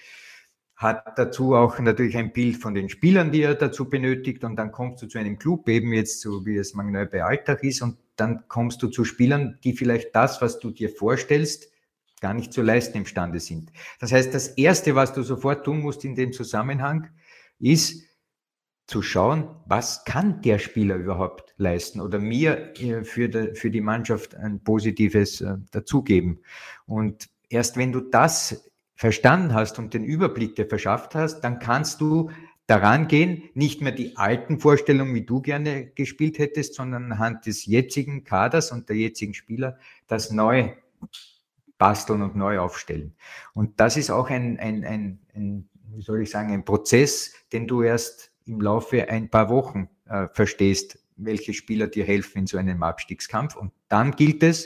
hat dazu auch natürlich ein Bild von den Spielern, die er dazu benötigt, und dann kommst du zu einem Club, eben jetzt so wie es Magnin bei Altach ist, und dann kommst du zu Spielern, die vielleicht das, was du dir vorstellst, gar nicht zu leisten imstande sind. Das heißt, das Erste, was du sofort tun musst in dem Zusammenhang, ist zu schauen, was kann der Spieler überhaupt leisten oder mir für die, für die Mannschaft ein Positives äh, dazugeben. Und erst wenn du das verstanden hast und den Überblick dir verschafft hast, dann kannst du daran gehen, nicht mehr die alten Vorstellungen, wie du gerne gespielt hättest, sondern anhand des jetzigen Kaders und der jetzigen Spieler das neu basteln und neu aufstellen. Und das ist auch ein, ein, ein, ein wie soll ich sagen, ein Prozess, den du erst im Laufe ein paar Wochen äh, verstehst, welche Spieler dir helfen in so einem Abstiegskampf. Und dann gilt es,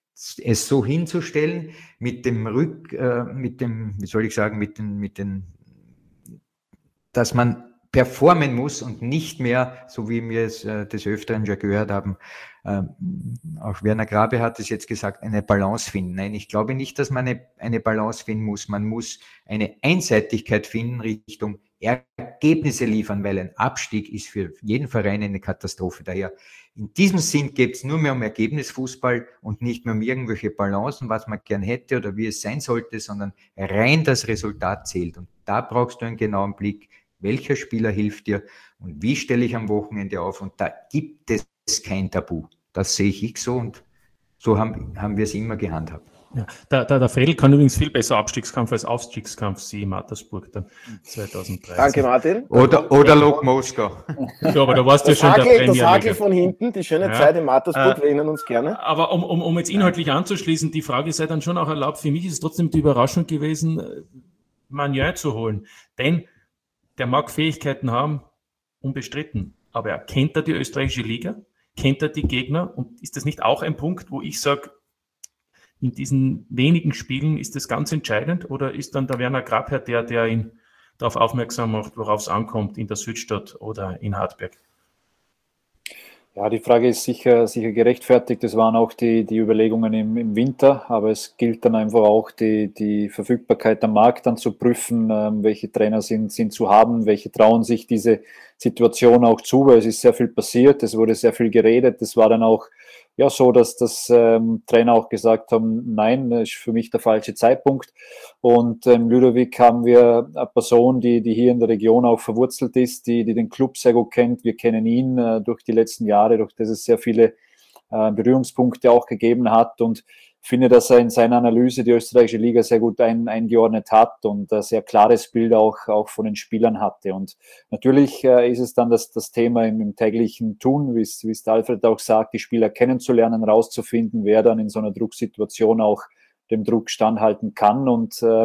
es so hinzustellen, mit dem Rück, äh, mit dem, wie soll ich sagen, mit den, mit den, dass man performen muss und nicht mehr, so wie wir es äh, des Öfteren schon gehört haben, äh, auch Werner Grabe hat es jetzt gesagt, eine Balance finden. Nein, ich glaube nicht, dass man eine, eine Balance finden muss. Man muss eine Einseitigkeit finden Richtung Ergebnisse liefern, weil ein Abstieg ist für jeden Verein eine Katastrophe. Daher in diesem Sinn geht es nur mehr um Ergebnisfußball und nicht mehr um irgendwelche Balancen, was man gern hätte oder wie es sein sollte, sondern rein das Resultat zählt. Und da brauchst du einen genauen Blick, welcher Spieler hilft dir und wie stelle ich am Wochenende auf. Und da gibt es kein Tabu. Das sehe ich so und so haben, haben wir es immer gehandhabt. Ja, der, der, der Fredl kann übrigens viel besser Abstiegskampf als Aufstiegskampf sehen, Mattersburg dann zweitausenddreizehn. Danke, Martin. Oder, oder Lok Moskau. Ja, aber da warst du ja schon Hagel, der Premier. Das Hagel von hinten, die schöne ja. Zeit in Mattersburg, äh, wir erinnern uns gerne. Aber um, um, um jetzt inhaltlich anzuschließen, die Frage sei dann schon auch erlaubt, für mich ist es trotzdem die Überraschung gewesen, Magnin zu holen. Denn der mag Fähigkeiten haben, unbestritten. Aber er kennt er die österreichische Liga? Kennt er die Gegner? Und ist das nicht auch ein Punkt, wo ich sage, in diesen wenigen Spielen ist das ganz entscheidend? Oder ist dann der Werner Grabherr der, der ihn darauf aufmerksam macht, worauf es ankommt, in der Südstadt oder in Hartberg? Ja, die Frage ist sicher, sicher gerechtfertigt. Das waren auch die, die Überlegungen im, im Winter, aber es gilt dann einfach auch, die, die Verfügbarkeit am Markt dann zu prüfen, ähm, welche Trainer sind, sind zu haben, welche trauen sich diese Situation auch zu, weil es ist sehr viel passiert, es wurde sehr viel geredet, es war dann auch ja so, dass das ähm, Trainer auch gesagt haben, nein, das ist für mich der falsche Zeitpunkt. Und in ähm, Ludovic haben wir eine Person, die, die hier in der Region auch verwurzelt ist, die, die den Club sehr gut kennt. Wir kennen ihn äh, durch die letzten Jahre, durch das es sehr viele äh, Berührungspunkte auch gegeben hat, und finde, dass er in seiner Analyse die österreichische Liga sehr gut ein, eingeordnet hat und ein sehr klares Bild auch, auch von den Spielern hatte. Und natürlich äh, ist es dann das, das Thema im, im täglichen Tun, wie es, wie es Alfred auch sagt, die Spieler kennenzulernen, rauszufinden, wer dann in so einer Drucksituation auch dem Druck standhalten kann. Und ähm,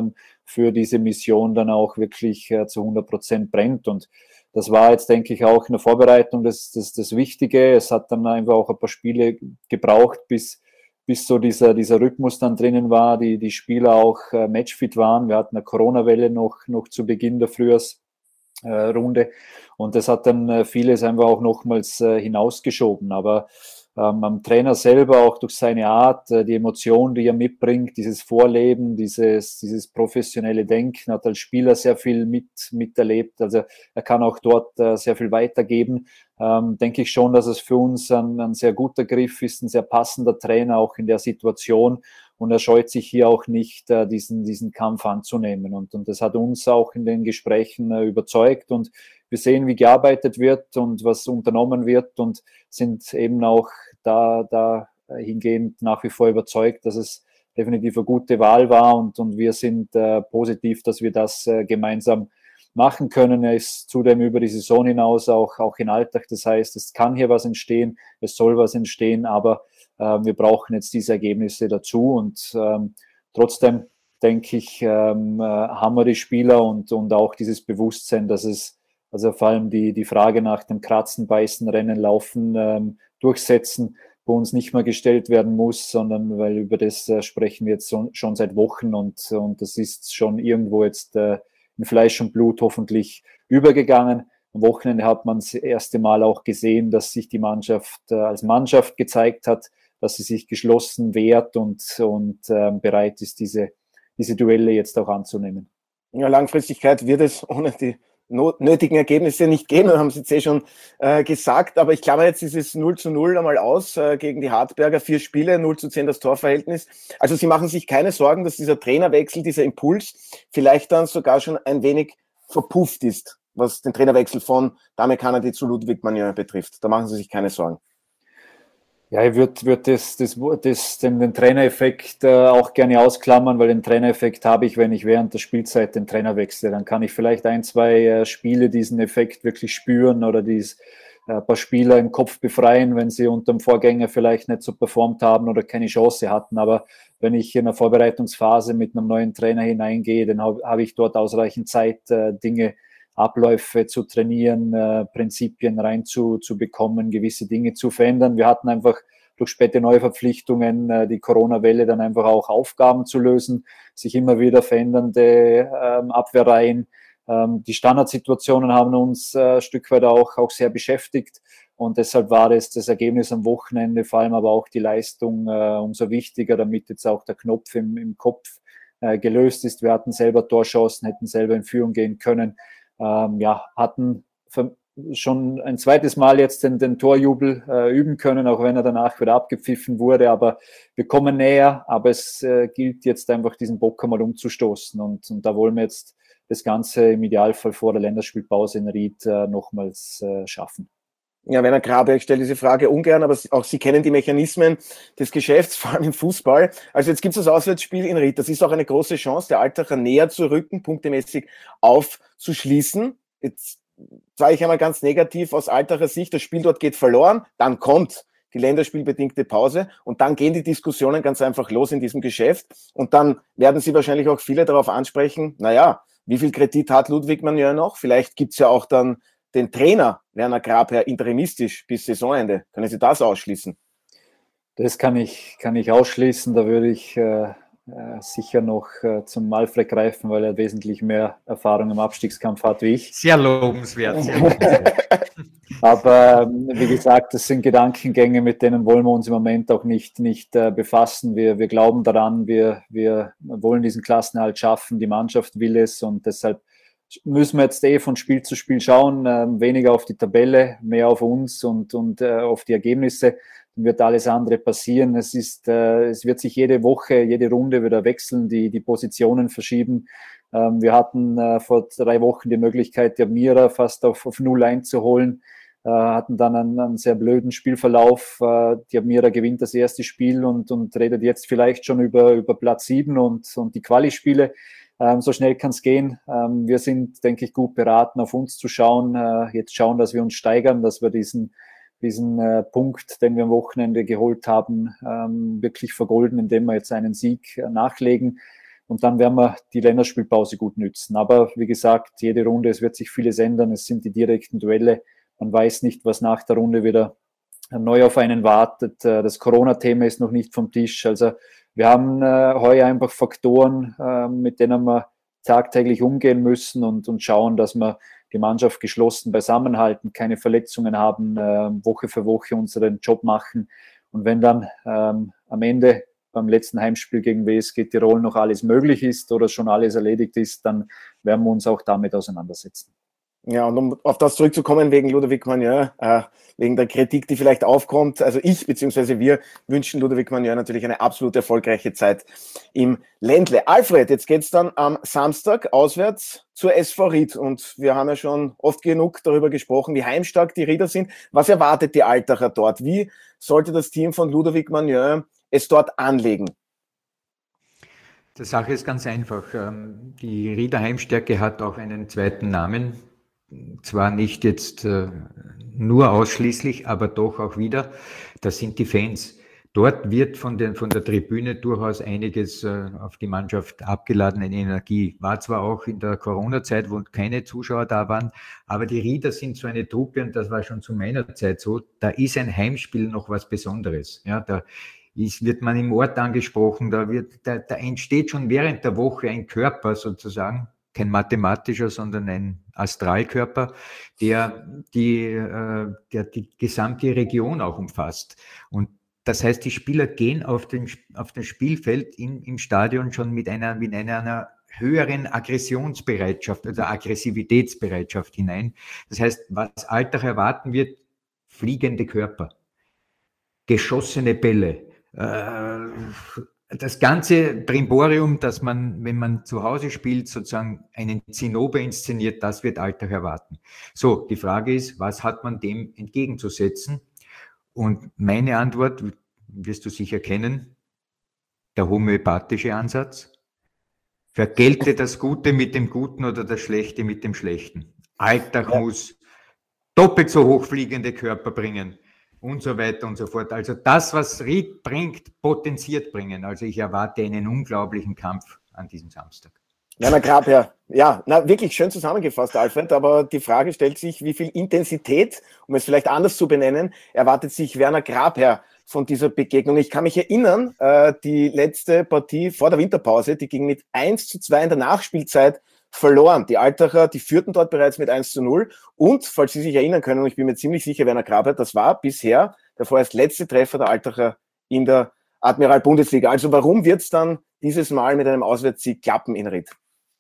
für diese Mission dann auch wirklich äh, zu hundert Prozent brennt. Und das war jetzt, denke ich, auch in der Vorbereitung das, das, das Wichtige. Es hat dann einfach auch ein paar Spiele gebraucht, bis, bis so dieser, dieser Rhythmus dann drinnen war, die, die Spieler auch äh, matchfit waren. Wir hatten eine Corona-Welle noch, noch zu Beginn der Frühjahrsrunde äh, und das hat dann äh, vieles einfach auch nochmals äh, hinausgeschoben. Aber ähm, am Trainer selber, auch durch seine Art, äh, die Emotion, die er mitbringt, dieses Vorleben, dieses, dieses professionelle Denken, hat als Spieler sehr viel mit, miterlebt. Also er kann auch dort äh, sehr viel weitergeben. Ähm, denke ich schon, dass es für uns ein, ein sehr guter Griff ist, ein sehr passender Trainer auch in der Situation. Und er scheut sich hier auch nicht, äh, diesen, diesen Kampf anzunehmen. Und, und das hat uns auch in den Gesprächen äh, überzeugt. Und wir sehen, wie gearbeitet wird und was unternommen wird und sind eben auch da, da hingehend nach wie vor überzeugt, dass es definitiv eine gute Wahl war. Und, und wir sind äh, positiv, dass wir das äh, gemeinsam machen können. Er ist zudem über die Saison hinaus auch, auch in Alltag. Das heißt, es kann hier was entstehen, es soll was entstehen, aber äh, wir brauchen jetzt diese Ergebnisse dazu. Und ähm, trotzdem, denke ich, ähm, äh, haben wir die Spieler und, und auch dieses Bewusstsein, dass es, also vor allem die, die Frage nach dem Kratzen, Beißen, Rennen, Laufen, ähm, Durchsetzen, bei uns nicht mehr gestellt werden muss, sondern weil über das äh, sprechen wir jetzt so, schon seit Wochen und, und das ist schon irgendwo jetzt äh, in Fleisch und Blut hoffentlich übergegangen. Am Wochenende hat man das erste Mal auch gesehen, dass sich die Mannschaft äh, als Mannschaft gezeigt hat, dass sie sich geschlossen wehrt und, und äh, bereit ist, diese, diese Duelle jetzt auch anzunehmen. Ja, Langfristigkeit wird es ohne die nötigen Ergebnisse nicht geben, haben Sie jetzt eh schon äh, gesagt, aber ich klammer jetzt dieses null zu null einmal aus äh, gegen die Hartberger, vier Spiele, null zu zehn das Torverhältnis. Also Sie machen sich keine Sorgen, dass dieser Trainerwechsel, dieser Impuls vielleicht dann sogar schon ein wenig verpufft ist, was den Trainerwechsel von Dame Kanadi zu Ludwig Magnin betrifft. Da machen Sie sich keine Sorgen. Ja, ich würde würd das, das, das, den, den Trainereffekt äh, auch gerne ausklammern, weil den Trainereffekt habe ich, wenn ich während der Spielzeit den Trainer wechsle. Dann kann ich vielleicht ein, zwei äh, Spiele diesen Effekt wirklich spüren oder dies, äh, ein paar Spieler im Kopf befreien, wenn sie unter dem Vorgänger vielleicht nicht so performt haben oder keine Chance hatten. Aber wenn ich in einer Vorbereitungsphase mit einem neuen Trainer hineingehe, dann habe hab ich dort ausreichend Zeit, äh, Dinge Abläufe zu trainieren, äh, Prinzipien rein zu, zu bekommen, gewisse Dinge zu verändern. Wir hatten einfach durch späte Neuverpflichtungen äh, die Corona-Welle dann einfach auch Aufgaben zu lösen, sich immer wieder verändernde ähm, Abwehrreihen. Ähm, die Standardsituationen haben uns äh, ein Stück weit auch, auch sehr beschäftigt und deshalb war es das Ergebnis am Wochenende, vor allem aber auch die Leistung äh, umso wichtiger, damit jetzt auch der Knopf im, im Kopf äh, gelöst ist. Wir hatten selber Torchancen, hätten selber in Führung gehen können. Ähm, ja, hatten schon ein zweites Mal jetzt den, den Torjubel äh, üben können, auch wenn er danach wieder abgepfiffen wurde, aber wir kommen näher, aber es äh, gilt jetzt einfach diesen Bock einmal umzustoßen und, und da wollen wir jetzt das Ganze im Idealfall vor der Länderspielpause in Ried äh, nochmals äh, schaffen. Ja, Werner Grabe, ich stelle diese Frage ungern, aber auch Sie kennen die Mechanismen des Geschäfts, vor allem im Fußball. Also jetzt gibt es das Auswärtsspiel in Ried. Das ist auch eine große Chance, der Altacher näher zu rücken, punktemäßig aufzuschließen. Jetzt sage ich einmal ganz negativ aus Altacher Sicht, das Spiel dort geht verloren, dann kommt die länderspielbedingte Pause und dann gehen die Diskussionen ganz einfach los in diesem Geschäft und dann werden Sie wahrscheinlich auch viele darauf ansprechen, naja, wie viel Kredit hat Ludwig Magnin noch? Vielleicht gibt's ja auch dann den Trainer Werner Grabherr interimistisch bis Saisonende. Können Sie das ausschließen? Das kann ich, kann ich ausschließen. Da würde ich äh, äh, sicher noch äh, zum Alfred greifen, weil er wesentlich mehr Erfahrung im Abstiegskampf hat wie ich. Sehr lobenswert. Sehr lobenswert. Aber ähm, wie gesagt, das sind Gedankengänge, mit denen wollen wir uns im Moment auch nicht, nicht äh, befassen. Wir, wir glauben daran, wir, wir wollen diesen Klassenerhalt schaffen, die Mannschaft will es und deshalb müssen wir jetzt eh von Spiel zu Spiel schauen, äh, weniger auf die Tabelle, mehr auf uns und, und äh, auf die Ergebnisse. Dann wird alles andere passieren. Es ist, äh, es wird sich jede Woche, jede Runde wieder wechseln, die, die Positionen verschieben. Ähm, wir hatten äh, vor drei Wochen die Möglichkeit, die Admira fast auf, auf null einzuholen, äh, hatten dann einen, einen sehr blöden Spielverlauf. Äh, die Admira gewinnt das erste Spiel und, und redet jetzt vielleicht schon über, über Platz sieben und, und die Quali-Spiele. Ähm, so schnell kann es gehen. Ähm, wir sind, denke ich, gut beraten, auf uns zu schauen. Äh, jetzt schauen, dass wir uns steigern, dass wir diesen, diesen äh, Punkt, den wir am Wochenende geholt haben, ähm, wirklich vergolden, indem wir jetzt einen Sieg äh, nachlegen. und dann werden wir die Länderspielpause gut nützen. Aber wie gesagt, jede Runde, es wird sich vieles ändern, es sind die direkten Duelle, man weiß nicht, was nach der Runde wieder neu auf einen wartet. Das Corona-Thema ist noch nicht vom Tisch. Also wir haben äh, heuer einfach Faktoren, äh, mit denen wir tagtäglich umgehen müssen und, und schauen, dass wir die Mannschaft geschlossen beisammenhalten, keine Verletzungen haben, äh, Woche für Woche unseren Job machen. Und wenn dann ähm, am Ende beim letzten Heimspiel gegen W S G Tirol noch alles möglich ist oder schon alles erledigt ist, dann werden wir uns auch damit auseinandersetzen. Ja, und um auf das zurückzukommen, wegen Ludovic Magnin, äh, wegen der Kritik, die vielleicht aufkommt, also ich bzw. wir wünschen Ludovic Magnin natürlich eine absolut erfolgreiche Zeit im Ländle. Alfred, jetzt geht's dann am Samstag auswärts zur S V Ried und wir haben ja schon oft genug darüber gesprochen, wie heimstark die Rieder sind. Was erwartet die Altacher dort? Wie sollte das Team von Ludovic Magnin es dort anlegen? Die Sache ist ganz einfach. Die Rieder Heimstärke hat auch einen zweiten Namen. Zwar nicht jetzt äh, nur ausschließlich, aber doch auch wieder, das sind die Fans. Dort wird von, den, von der Tribüne durchaus einiges äh, auf die Mannschaft abgeladen in Energie. War zwar auch in der Corona-Zeit, wo keine Zuschauer da waren, aber die Rieder sind so eine Truppe, und das war schon zu meiner Zeit so, da ist ein Heimspiel noch was Besonderes. Ja, da ist, wird man im Ort angesprochen, da, wird, da, da entsteht schon während der Woche ein Körper sozusagen, kein mathematischer, sondern ein Astralkörper, der die, äh, der die gesamte Region auch umfasst. Und das heißt, die Spieler gehen auf den, auf das Spielfeld in, im Stadion schon mit einer, mit einer, einer höheren Aggressionsbereitschaft oder Aggressivitätsbereitschaft hinein. Das heißt, was Altach erwarten wird, fliegende Körper, geschossene Bälle, äh, das ganze Brimborium, dass man, wenn man zu Hause spielt, sozusagen einen Zinnober inszeniert, das wird Altach erwarten. So, die Frage ist, was hat man dem entgegenzusetzen? Und meine Antwort, wirst du sicher kennen, der homöopathische Ansatz. Vergelte das Gute mit dem Guten oder das Schlechte mit dem Schlechten. Altach ja. muss doppelt so hochfliegende Körper bringen. Und so weiter und so fort. Also das, was Ried bringt, potenziert bringen. Also ich erwarte einen unglaublichen Kampf an diesem Samstag. Werner Grabherr, ja, na, wirklich schön zusammengefasst, Alfred, aber die Frage stellt sich, wie viel Intensität, um es vielleicht anders zu benennen, erwartet sich Werner Grabherr von dieser Begegnung? Ich kann mich erinnern, äh, die letzte Partie vor der Winterpause, die ging mit eins zu zwei in der Nachspielzeit verloren. Die Altacher, die führten dort bereits mit eins zu null und, falls Sie sich erinnern können, und ich bin mir ziemlich sicher, Werner Grabherr, das war bisher der vorerst letzte Treffer der Altacher in der Admiral-Bundesliga. Also warum wird es dann dieses Mal mit einem Auswärtssieg klappen in Ried?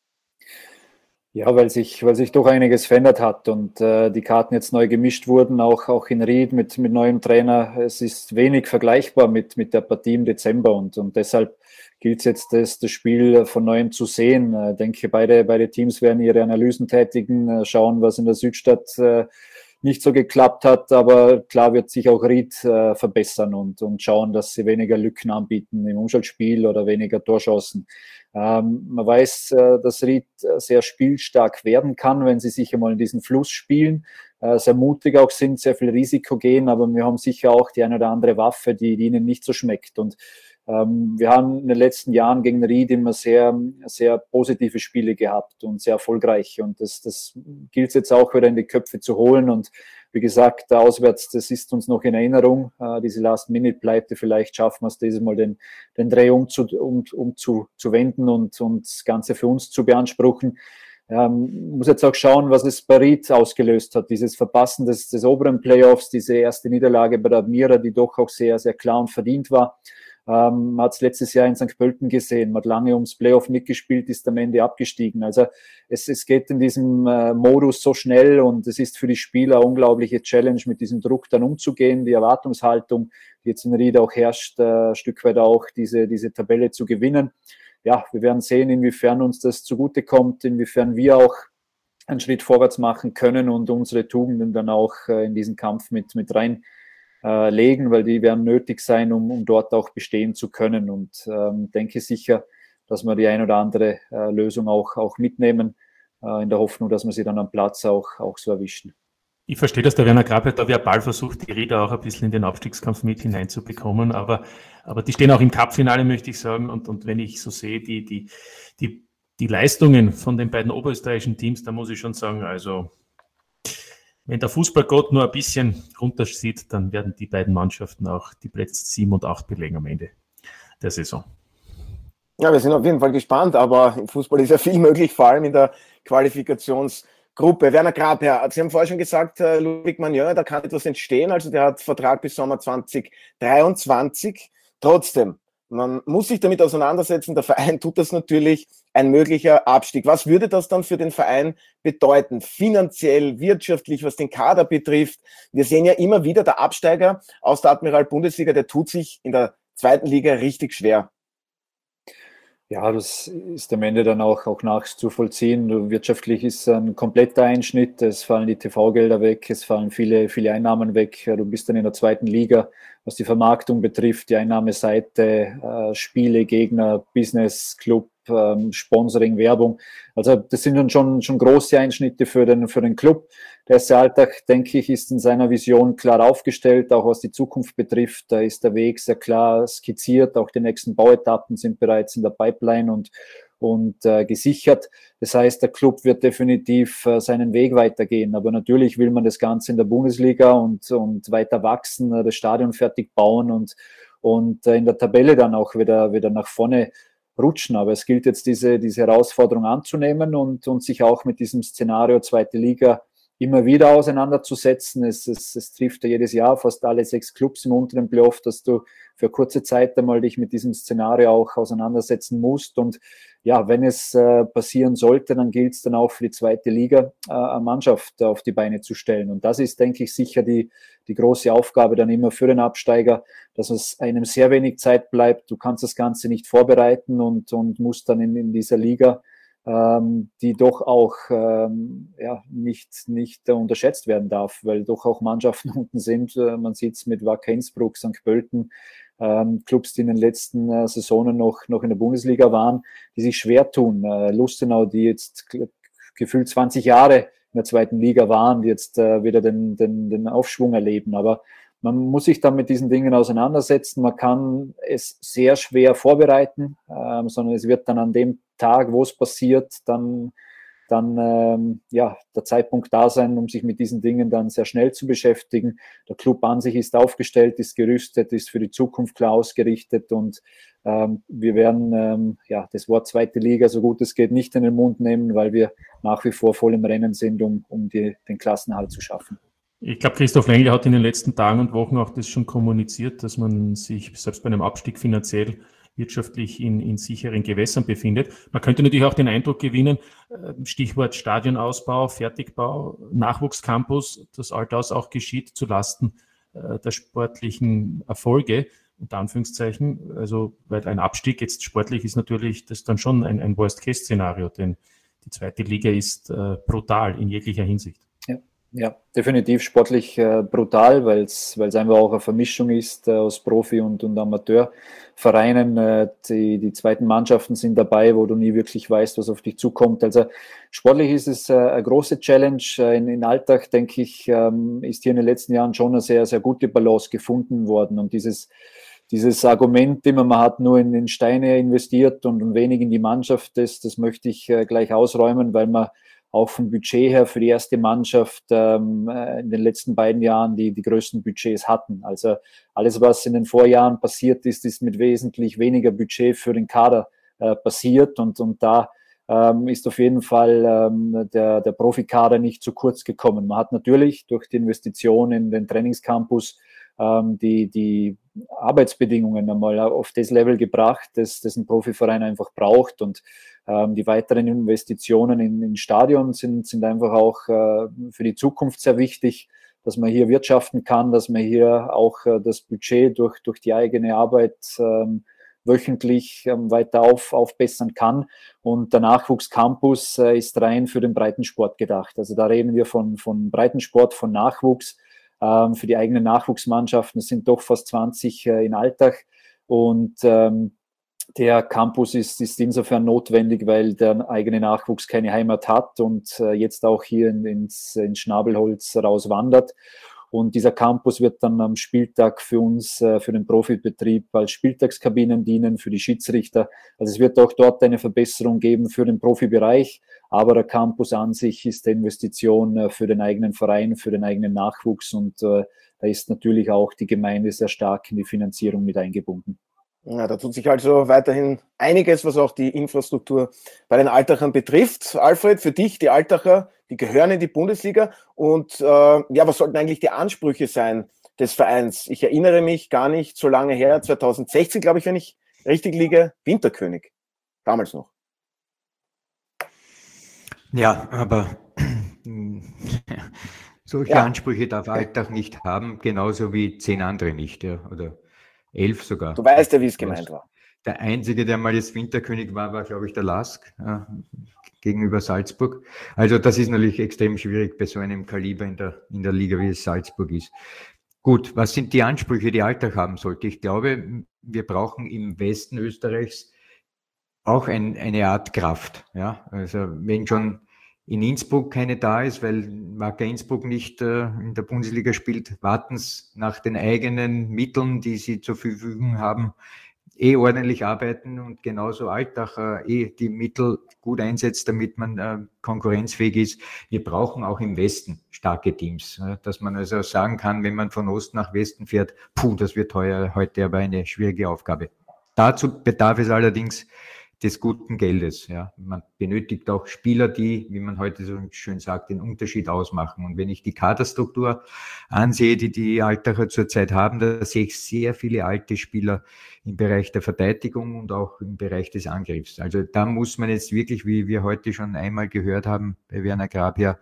Ja, weil sich, weil sich doch einiges verändert hat und äh, die Karten jetzt neu gemischt wurden, auch, auch in Ried mit, mit neuem Trainer. Es ist wenig vergleichbar mit, mit der Partie im Dezember und, und deshalb gilt es jetzt, das, das Spiel von Neuem zu sehen. Ich äh, denke, beide, beide Teams werden ihre Analysen tätigen, äh, schauen, was in der Südstadt äh, nicht so geklappt hat, aber klar wird sich auch Ried äh, verbessern und, und schauen, dass sie weniger Lücken anbieten im Umschaltspiel oder weniger Torchancen. Ähm, man weiß, äh, dass Ried sehr spielstark werden kann, wenn sie sich einmal in diesen Fluss spielen, äh, sehr mutig auch sind, sehr viel Risiko gehen, aber wir haben sicher auch die eine oder andere Waffe, die, die ihnen nicht so schmeckt. Und ähm, wir haben in den letzten Jahren gegen Ried immer sehr, sehr positive Spiele gehabt und sehr erfolgreich. Und das, das gilt jetzt auch wieder in die Köpfe zu holen. Und wie gesagt, auswärts, das ist uns noch in Erinnerung, äh, diese Last-Minute-Pleite. Vielleicht schaffen wir es dieses Mal, den, den Dreh um, zu, um, um zu, zu wenden und, und das Ganze für uns zu beanspruchen. Ähm, muss jetzt auch schauen, was es bei Ried ausgelöst hat. Dieses Verpassen des, des oberen Playoffs, diese erste Niederlage bei der Admira, die doch auch sehr, sehr klar und verdient war. Ähm, man hat es letztes Jahr in Sankt Pölten gesehen, man hat lange ums Playoff mitgespielt, ist am Ende abgestiegen. Also es, es geht in diesem äh, Modus so schnell und es ist für die Spieler eine unglaubliche Challenge, mit diesem Druck dann umzugehen, die Erwartungshaltung, die jetzt in Ried auch herrscht, äh, ein Stück weit auch diese, diese Tabelle zu gewinnen. Ja, wir werden sehen, inwiefern uns das zugutekommt, inwiefern wir auch einen Schritt vorwärts machen können und unsere Tugenden dann auch äh, in diesen Kampf mit, mit rein äh, legen, weil die werden nötig sein, um, um dort auch bestehen zu können. Und ähm, denke sicher, dass wir die ein oder andere äh, Lösung auch, auch mitnehmen, äh, in der Hoffnung, dass wir sie dann am Platz auch, auch so erwischen. Ich verstehe, dass der Werner Grabherr da verbal versucht, die Rieder auch ein bisschen in den Abstiegskampf mit hineinzubekommen, aber, aber die stehen auch im Cup-Finale, möchte ich sagen, und, und wenn ich so sehe, die, die, die, die Leistungen von den beiden oberösterreichischen Teams, da muss ich schon sagen, also wenn der Fußballgott nur ein bisschen runtersieht, dann werden die beiden Mannschaften auch die Plätze sieben und acht belegen am Ende der Saison. Ja, wir sind auf jeden Fall gespannt, aber im Fußball ist ja viel möglich, vor allem in der Qualifikationsgruppe. Werner Grabherr, Sie haben vorher schon gesagt, Ludwig Magnier, da kann etwas entstehen, also der hat Vertrag bis Sommer zwanzig dreiundzwanzig. Trotzdem, man muss sich damit auseinandersetzen, der Verein tut das natürlich, ein möglicher Abstieg. Was würde das dann für den Verein bedeuten? Finanziell, wirtschaftlich, was den Kader betrifft? Wir sehen ja immer wieder, der Absteiger aus der Admiral-Bundesliga, der tut sich in der zweiten Liga richtig schwer. Ja, das ist am Ende dann auch, auch nachzuvollziehen. Wirtschaftlich ist ein kompletter Einschnitt. Es fallen die T V-Gelder weg, es fallen viele, viele Einnahmen weg. Du bist dann in der zweiten Liga, was die Vermarktung betrifft, die Einnahmeseite, äh, Spiele, Gegner, Business, Club, ähm, Sponsoring, Werbung. Also das sind dann schon, schon große Einschnitte für den, für den Club. Der erste Alltag, denke ich, ist in seiner Vision klar aufgestellt, auch was die Zukunft betrifft. Da ist der Weg sehr klar skizziert. Auch die nächsten Bauetappen sind bereits in der Pipeline und, und äh, gesichert. Das heißt, der Club wird definitiv äh, seinen Weg weitergehen. Aber natürlich will man das Ganze in der Bundesliga und, und weiter wachsen, äh, das Stadion fertig bauen und, und äh, in der Tabelle dann auch wieder, wieder nach vorne rutschen. Aber es gilt jetzt, diese, diese Herausforderung anzunehmen und, und sich auch mit diesem Szenario zweite Liga immer wieder auseinanderzusetzen. Es, es, es trifft ja jedes Jahr fast alle sechs Clubs im unteren Playoff, dass du für kurze Zeit einmal dich mit diesem Szenario auch auseinandersetzen musst. Und ja, wenn es äh, passieren sollte, dann gilt es dann auch für die zweite Liga, äh, eine Mannschaft auf die Beine zu stellen. Und das ist, denke ich, sicher die, die große Aufgabe dann immer für den Absteiger, dass es einem sehr wenig Zeit bleibt. Du kannst das Ganze nicht vorbereiten und, und musst dann in, in dieser Liga, ähm, die doch auch ähm, ja, nicht, nicht äh, unterschätzt werden darf, weil doch auch Mannschaften unten sind. Äh, man sieht es mit Wacker Innsbruck, Sankt Pölten, ähm, Clubs, die in den letzten äh, Saisonen noch, noch in der Bundesliga waren, die sich schwer tun. Äh, Lustenau, die jetzt gefühlt zwanzig Jahre in der zweiten Liga waren, die jetzt äh, wieder den, den, den Aufschwung erleben. Aber man muss sich dann mit diesen Dingen auseinandersetzen. Man kann es sehr schwer vorbereiten, ähm, sondern es wird dann an dem Tag, wo es passiert, dann, dann ähm, ja, der Zeitpunkt da sein, um sich mit diesen Dingen dann sehr schnell zu beschäftigen. Der Club an sich ist aufgestellt, ist gerüstet, ist für die Zukunft klar ausgerichtet und ähm, wir werden ähm, ja, das Wort zweite Liga, so gut es geht, nicht in den Mund nehmen, weil wir nach wie vor voll im Rennen sind, um, um die, den Klassenerhalt zu schaffen. Ich glaube, Christoph Längl hat in den letzten Tagen und Wochen auch das schon kommuniziert, dass man sich selbst bei einem Abstieg finanziell wirtschaftlich in, in sicheren Gewässern befindet. Man könnte natürlich auch den Eindruck gewinnen, Stichwort Stadionausbau, Fertigbau, Nachwuchscampus, dass all das auch geschieht zulasten äh, der sportlichen Erfolge, unter Anführungszeichen. Also, weil ein Abstieg jetzt sportlich ist natürlich das dann schon ein, ein Worst-Case-Szenario, denn die zweite Liga ist äh, brutal in jeglicher Hinsicht. Ja. Ja, definitiv sportlich äh, brutal, weil es einfach auch eine Vermischung ist äh, aus Profi- und, und Amateurvereinen. Äh, die, die zweiten Mannschaften sind dabei, wo du nie wirklich weißt, was auf dich zukommt. Also sportlich ist es äh, eine große Challenge. Äh, in, in Alltag, denke ich, ähm, ist hier in den letzten Jahren schon eine sehr, sehr gute Balance gefunden worden. Und dieses, dieses Argument, immer man hat nur in, in Steine investiert und, und wenig in die Mannschaft, das, das möchte ich äh, gleich ausräumen, weil man auch vom Budget her für die erste Mannschaft ähm, in den letzten beiden Jahren die, die größten Budgets hatten. Also alles, was in den Vorjahren passiert ist, ist mit wesentlich weniger Budget für den Kader äh, passiert und, und da ähm, ist auf jeden Fall ähm, der, der Profikader nicht zu kurz gekommen. Man hat natürlich durch die Investition in den Trainingscampus ähm, die, die Arbeitsbedingungen einmal auf das Level gebracht, das, das ein Profiverein einfach braucht und ähm, die weiteren Investitionen in, in Stadion sind, sind einfach auch äh, für die Zukunft sehr wichtig, dass man hier wirtschaften kann, dass man hier auch äh, das Budget durch, durch die eigene Arbeit ähm, wöchentlich ähm, weiter auf, aufbessern kann. Und der Nachwuchscampus äh, ist rein für den Breitensport gedacht. Also da reden wir von, von Breitensport, von Nachwuchs ähm, für die eigenen Nachwuchsmannschaften. Es sind doch fast zwanzig äh, in Alltag und ähm, der Campus ist, ist insofern notwendig, weil der eigene Nachwuchs keine Heimat hat und äh, jetzt auch hier in, ins, ins Schnabelholz rauswandert. Und dieser Campus wird dann am Spieltag für uns, äh, für den Profibetrieb als Spieltagskabinen dienen, für die Schiedsrichter. Also es wird auch dort eine Verbesserung geben für den Profibereich. Aber der Campus an sich ist eine Investition äh, für den eigenen Verein, für den eigenen Nachwuchs. Und äh, da ist natürlich auch die Gemeinde sehr stark in die Finanzierung mit eingebunden. Ja, da tut sich also weiterhin einiges, was auch die Infrastruktur bei den Altachern betrifft. Alfred, für dich, die Altacher, die gehören in die Bundesliga. Und äh, ja, was sollten eigentlich die Ansprüche sein des Vereins? Ich erinnere mich gar nicht so lange her, zwanzig sechzehn, glaube ich, wenn ich richtig liege, Winterkönig. Damals noch. Ja, aber solche Ja. Ansprüche darf Altach nicht haben, genauso wie zehn andere nicht, ja, oder elf sogar. Du weißt ja, wie es gemeint war. Der Einzige, der mal jetzt Winterkönig war, war, glaube ich, der Lask äh, gegenüber Salzburg. Also das ist natürlich extrem schwierig bei so einem Kaliber in der, in der Liga, wie es Salzburg ist. Gut, was sind die Ansprüche, die Altach haben sollte? Ich glaube, wir brauchen im Westen Österreichs auch ein, eine Art Kraft. Ja? Also wenn schon in Innsbruck keine da ist, weil Wacker Innsbruck nicht äh, in der Bundesliga spielt, warten sie nach den eigenen Mitteln, die sie zur Verfügung haben, eh ordentlich arbeiten und genauso Altach äh, eh die Mittel gut einsetzt, damit man äh, konkurrenzfähig ist. Wir brauchen auch im Westen starke Teams, äh, dass man also sagen kann, wenn man von Osten nach Westen fährt, puh, das wird heuer, heute aber eine schwierige Aufgabe. Dazu bedarf es allerdings des guten Geldes. Ja. Man benötigt auch Spieler, die, wie man heute so schön sagt, den Unterschied ausmachen. Und wenn ich die Kaderstruktur ansehe, die die Altacher zurzeit haben, da sehe ich sehr viele alte Spieler im Bereich der Verteidigung und auch im Bereich des Angriffs. Also da muss man jetzt wirklich, wie wir heute schon einmal gehört haben bei Werner Grabherr,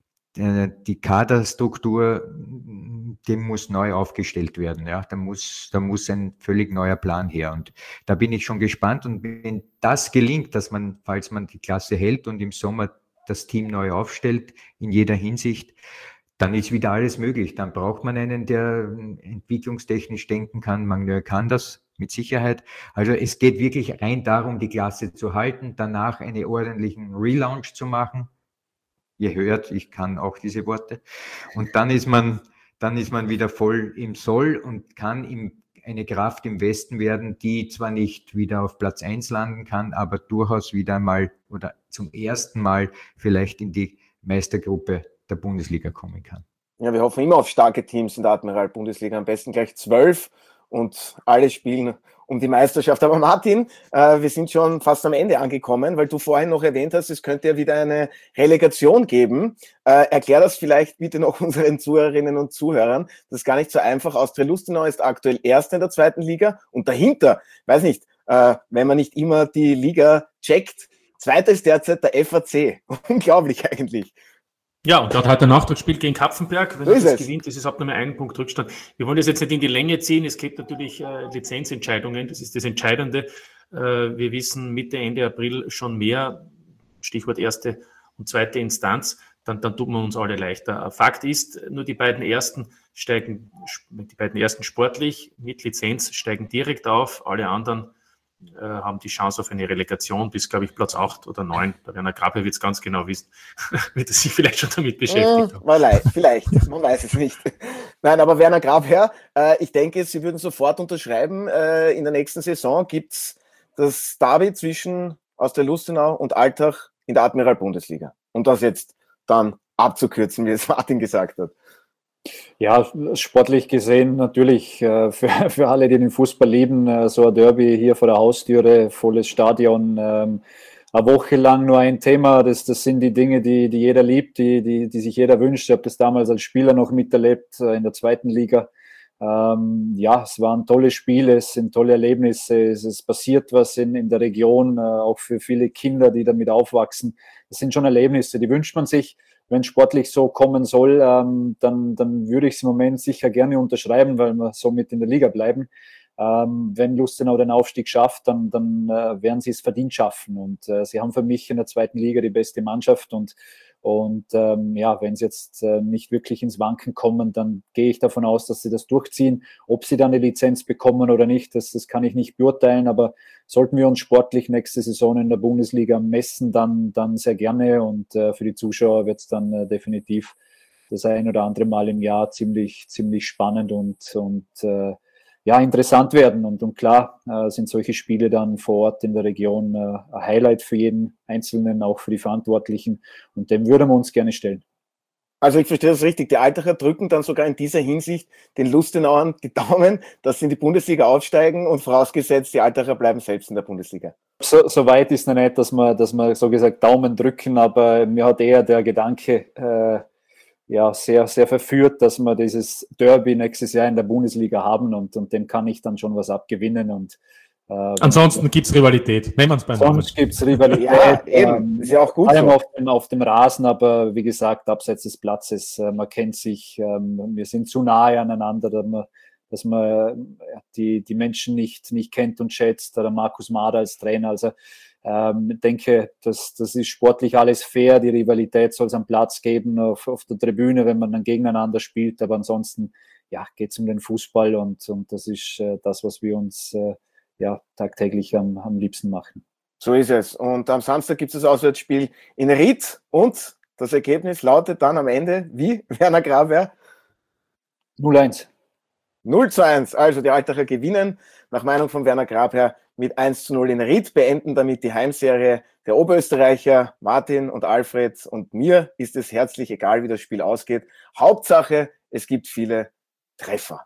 die Kaderstruktur, die muss neu aufgestellt werden. Ja, da muss, da muss ein völlig neuer Plan her. Und da bin ich schon gespannt. Und wenn das gelingt, dass man, falls man die Klasse hält und im Sommer das Team neu aufstellt, in jeder Hinsicht, dann ist wieder alles möglich. Dann braucht man einen, der entwicklungstechnisch denken kann. Man kann das mit Sicherheit. Also es geht wirklich rein darum, die Klasse zu halten, danach einen ordentlichen Relaunch zu machen. Ihr hört, ich kann auch diese Worte. Und dann ist man, dann ist man wieder voll im Soll und kann im, eine Kraft im Westen werden, die zwar nicht wieder auf Platz eins landen kann, aber durchaus wieder mal oder zum ersten Mal vielleicht in die Meistergruppe der Bundesliga kommen kann. Ja, wir hoffen immer auf starke Teams in der Admiral-Bundesliga, am besten gleich zwölf und alle spielen um die Meisterschaft. Aber Martin, äh, wir sind schon fast am Ende angekommen, weil du vorhin noch erwähnt hast, es könnte ja wieder eine Relegation geben. Äh, erklär das vielleicht bitte noch unseren Zuhörerinnen und Zuhörern. Das ist gar nicht so einfach. Austria Lustenau ist aktuell Erster in der zweiten Liga und dahinter, weiß nicht, äh, wenn man nicht immer die Liga checkt, Zweiter ist derzeit der F A C. Unglaublich eigentlich. Ja, und dort hat der Nachtragsspiel gegen Kapfenberg. Wenn So er ist das es. gewinnt, ist es ab nur einen Punkt Rückstand. Wir wollen das jetzt nicht in die Länge ziehen. Es gibt natürlich äh, Lizenzentscheidungen. Das ist das Entscheidende. Äh, wir wissen Mitte, Ende April schon mehr. Stichwort erste und zweite Instanz. Dann, dann tut man uns alle leichter. Fakt ist, nur die beiden ersten steigen, die beiden ersten sportlich mit Lizenz steigen direkt auf. Alle anderen äh, haben die Chance auf eine Relegation bis, glaube ich, Platz acht oder neun. Der Werner Grabherr wird es ganz genau wissen, wird er sich vielleicht schon damit beschäftigt haben. Hm, vielleicht, man weiß es nicht. Nein, aber Werner Grabherr, äh, ich denke, Sie würden sofort unterschreiben, äh, in der nächsten Saison gibt's das Derby zwischen Austria Lustenau und Altach in der Admiral-Bundesliga. Um das jetzt dann abzukürzen, wie es Martin gesagt hat. Ja, sportlich gesehen natürlich äh, für, für alle, die den Fußball lieben, äh, so ein Derby hier vor der Haustüre, volles Stadion, ähm, eine Woche lang nur ein Thema. Das, das sind die Dinge, die, die jeder liebt, die, die, die sich jeder wünscht. Ich habe das damals als Spieler noch miterlebt äh, in der zweiten Liga. Ähm, ja, es waren tolle Spiele, es sind tolle Erlebnisse, es, es passiert was in, in der Region, äh, auch für viele Kinder, die damit aufwachsen. Das sind schon Erlebnisse, die wünscht man sich. Wenn es sportlich so kommen soll, ähm, dann, dann würde ich es im Moment sicher gerne unterschreiben, weil wir somit in der Liga bleiben. Ähm, wenn Lustenau den Aufstieg schafft, dann, dann äh, werden sie es verdient schaffen. Und äh, sie haben für mich in der zweiten Liga die beste Mannschaft und, Und ähm, ja, wenn sie jetzt äh, nicht wirklich ins Wanken kommen, dann gehe ich davon aus, dass sie das durchziehen. Ob sie dann eine Lizenz bekommen oder nicht, das, das kann ich nicht beurteilen. Aber sollten wir uns sportlich nächste Saison in der Bundesliga messen, dann, dann sehr gerne. Und äh, für die Zuschauer wird es dann äh, definitiv das ein oder andere Mal im Jahr ziemlich, ziemlich spannend und, und äh, ja, interessant werden. Und, und klar äh, sind solche Spiele dann vor Ort in der Region äh, ein Highlight für jeden Einzelnen, auch für die Verantwortlichen. Und dem würden wir uns gerne stellen. Also ich verstehe das richtig. Die Altacher drücken dann sogar in dieser Hinsicht den Lustenauern die Daumen, dass sie in die Bundesliga aufsteigen und vorausgesetzt, die Altacher bleiben selbst in der Bundesliga. So, so weit ist noch nicht, dass wir, dass wir so gesagt Daumen drücken, aber mir hat eher der Gedanke äh, ja, sehr, sehr verführt, dass wir dieses Derby nächstes Jahr in der Bundesliga haben und, und dem kann ich dann schon was abgewinnen. Und, äh, ansonsten gibt es Rivalität. Nehmen wir es beim Namen. Sonst gibt es Rivalität. Ja, eben. Ist ja auch gut. Vor allem so. auf, dem, auf dem Rasen, aber wie gesagt, abseits des Platzes, äh, man kennt sich, ähm, wir sind zu nahe aneinander, dass man, dass man äh, die, die Menschen nicht, nicht kennt und schätzt. Oder Markus Mader als Trainer. Also Ähm, ich denke, das, das ist sportlich alles fair. Die Rivalität soll es am Platz geben, auf, auf der Tribüne, wenn man dann gegeneinander spielt. Aber ansonsten ja, geht es um den Fußball und, und das ist äh, das, was wir uns äh, ja, tagtäglich am, am liebsten machen. So ist es. Und am Samstag gibt es das Auswärtsspiel in Ried und das Ergebnis lautet dann am Ende wie, Werner Grabherr? null eins. null zu eins. Also die Altacher gewinnen nach Meinung von Werner Grabherr mit eins zu null in Ried, beenden damit die Heimserie der Oberösterreicher. Martin und Alfred und mir ist es herzlich egal, wie das Spiel ausgeht. Hauptsache, es gibt viele Treffer.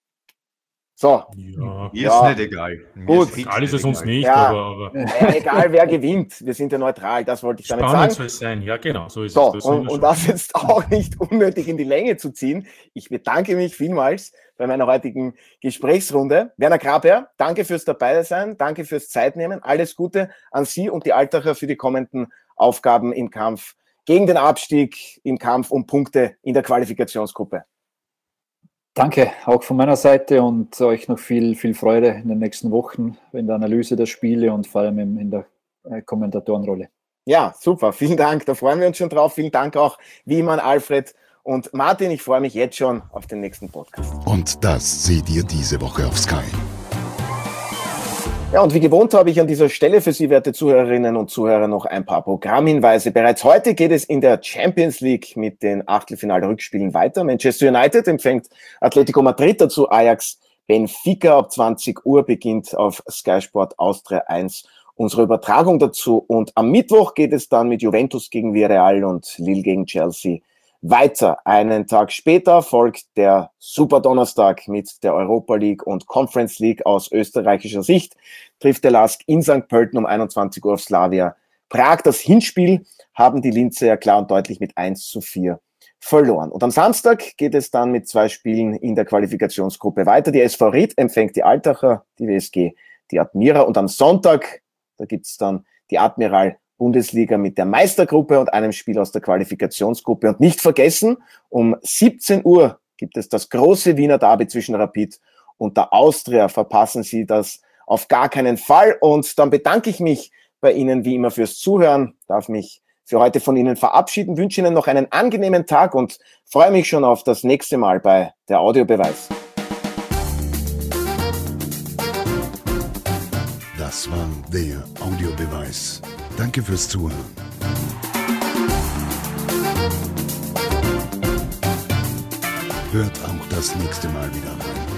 So. Ja, Mir ja. ist nicht egal. Mir Gut. ist egal ist es uns egal. nicht, Ja. aber, aber Naja, egal wer gewinnt, wir sind ja neutral, das wollte ich damit spannend sagen. soll es sein. Ja, genau, so ist So, es. Das sind und, wir und schon. das jetzt auch nicht unnötig in die Länge zu ziehen. Ich bedanke mich vielmals bei meiner heutigen Gesprächsrunde. Werner Grabherr, danke fürs Dabeisein, danke fürs Zeitnehmen. Alles Gute an Sie und die Altacher für die kommenden Aufgaben im Kampf gegen den Abstieg, im Kampf um Punkte in der Qualifikationsgruppe. Danke, auch von meiner Seite und euch noch viel, viel Freude in den nächsten Wochen in der Analyse der Spiele und vor allem in der Kommentatorenrolle. Ja, super, vielen Dank, da freuen wir uns schon drauf. Vielen Dank auch wie immer an Alfred und Martin. Ich freue mich jetzt schon auf den nächsten Podcast. Und das seht ihr diese Woche auf Sky. Ja, und wie gewohnt habe ich an dieser Stelle für Sie, werte Zuhörerinnen und Zuhörer, noch ein paar Programmhinweise. Bereits heute geht es in der Champions League mit den Achtelfinal-Rückspielen weiter. Manchester United empfängt Atletico Madrid, dazu Ajax Benfica. Ab zwanzig Uhr beginnt auf Sky Sport Austria eins unsere Übertragung dazu. Und am Mittwoch geht es dann mit Juventus gegen Villarreal und Lille gegen Chelsea weiter. Einen Tag später folgt der Super Donnerstag mit der Europa League und Conference League. Aus österreichischer Sicht trifft der LASK in Sankt Pölten um einundzwanzig Uhr auf Slavia Prag. Das Hinspiel haben die Linzer ja klar und deutlich mit eins zu vier verloren. Und am Samstag geht es dann mit zwei Spielen in der Qualifikationsgruppe weiter. Die S V Ried empfängt die Altacher, die W S G die Admira. Und am Sonntag, da gibt es dann die Admiral Bundesliga mit der Meistergruppe und einem Spiel aus der Qualifikationsgruppe. Und nicht vergessen, um siebzehn Uhr gibt es das große Wiener Derby zwischen Rapid und der Austria. Verpassen Sie das auf gar keinen Fall. Und dann bedanke ich mich bei Ihnen wie immer fürs Zuhören, darf mich für heute von Ihnen verabschieden, wünsche Ihnen noch einen angenehmen Tag und freue mich schon auf das nächste Mal bei der Audiobeweis. Das war der Audiobeweis. Danke fürs Zuhören. Hört auch das nächste Mal wieder rein.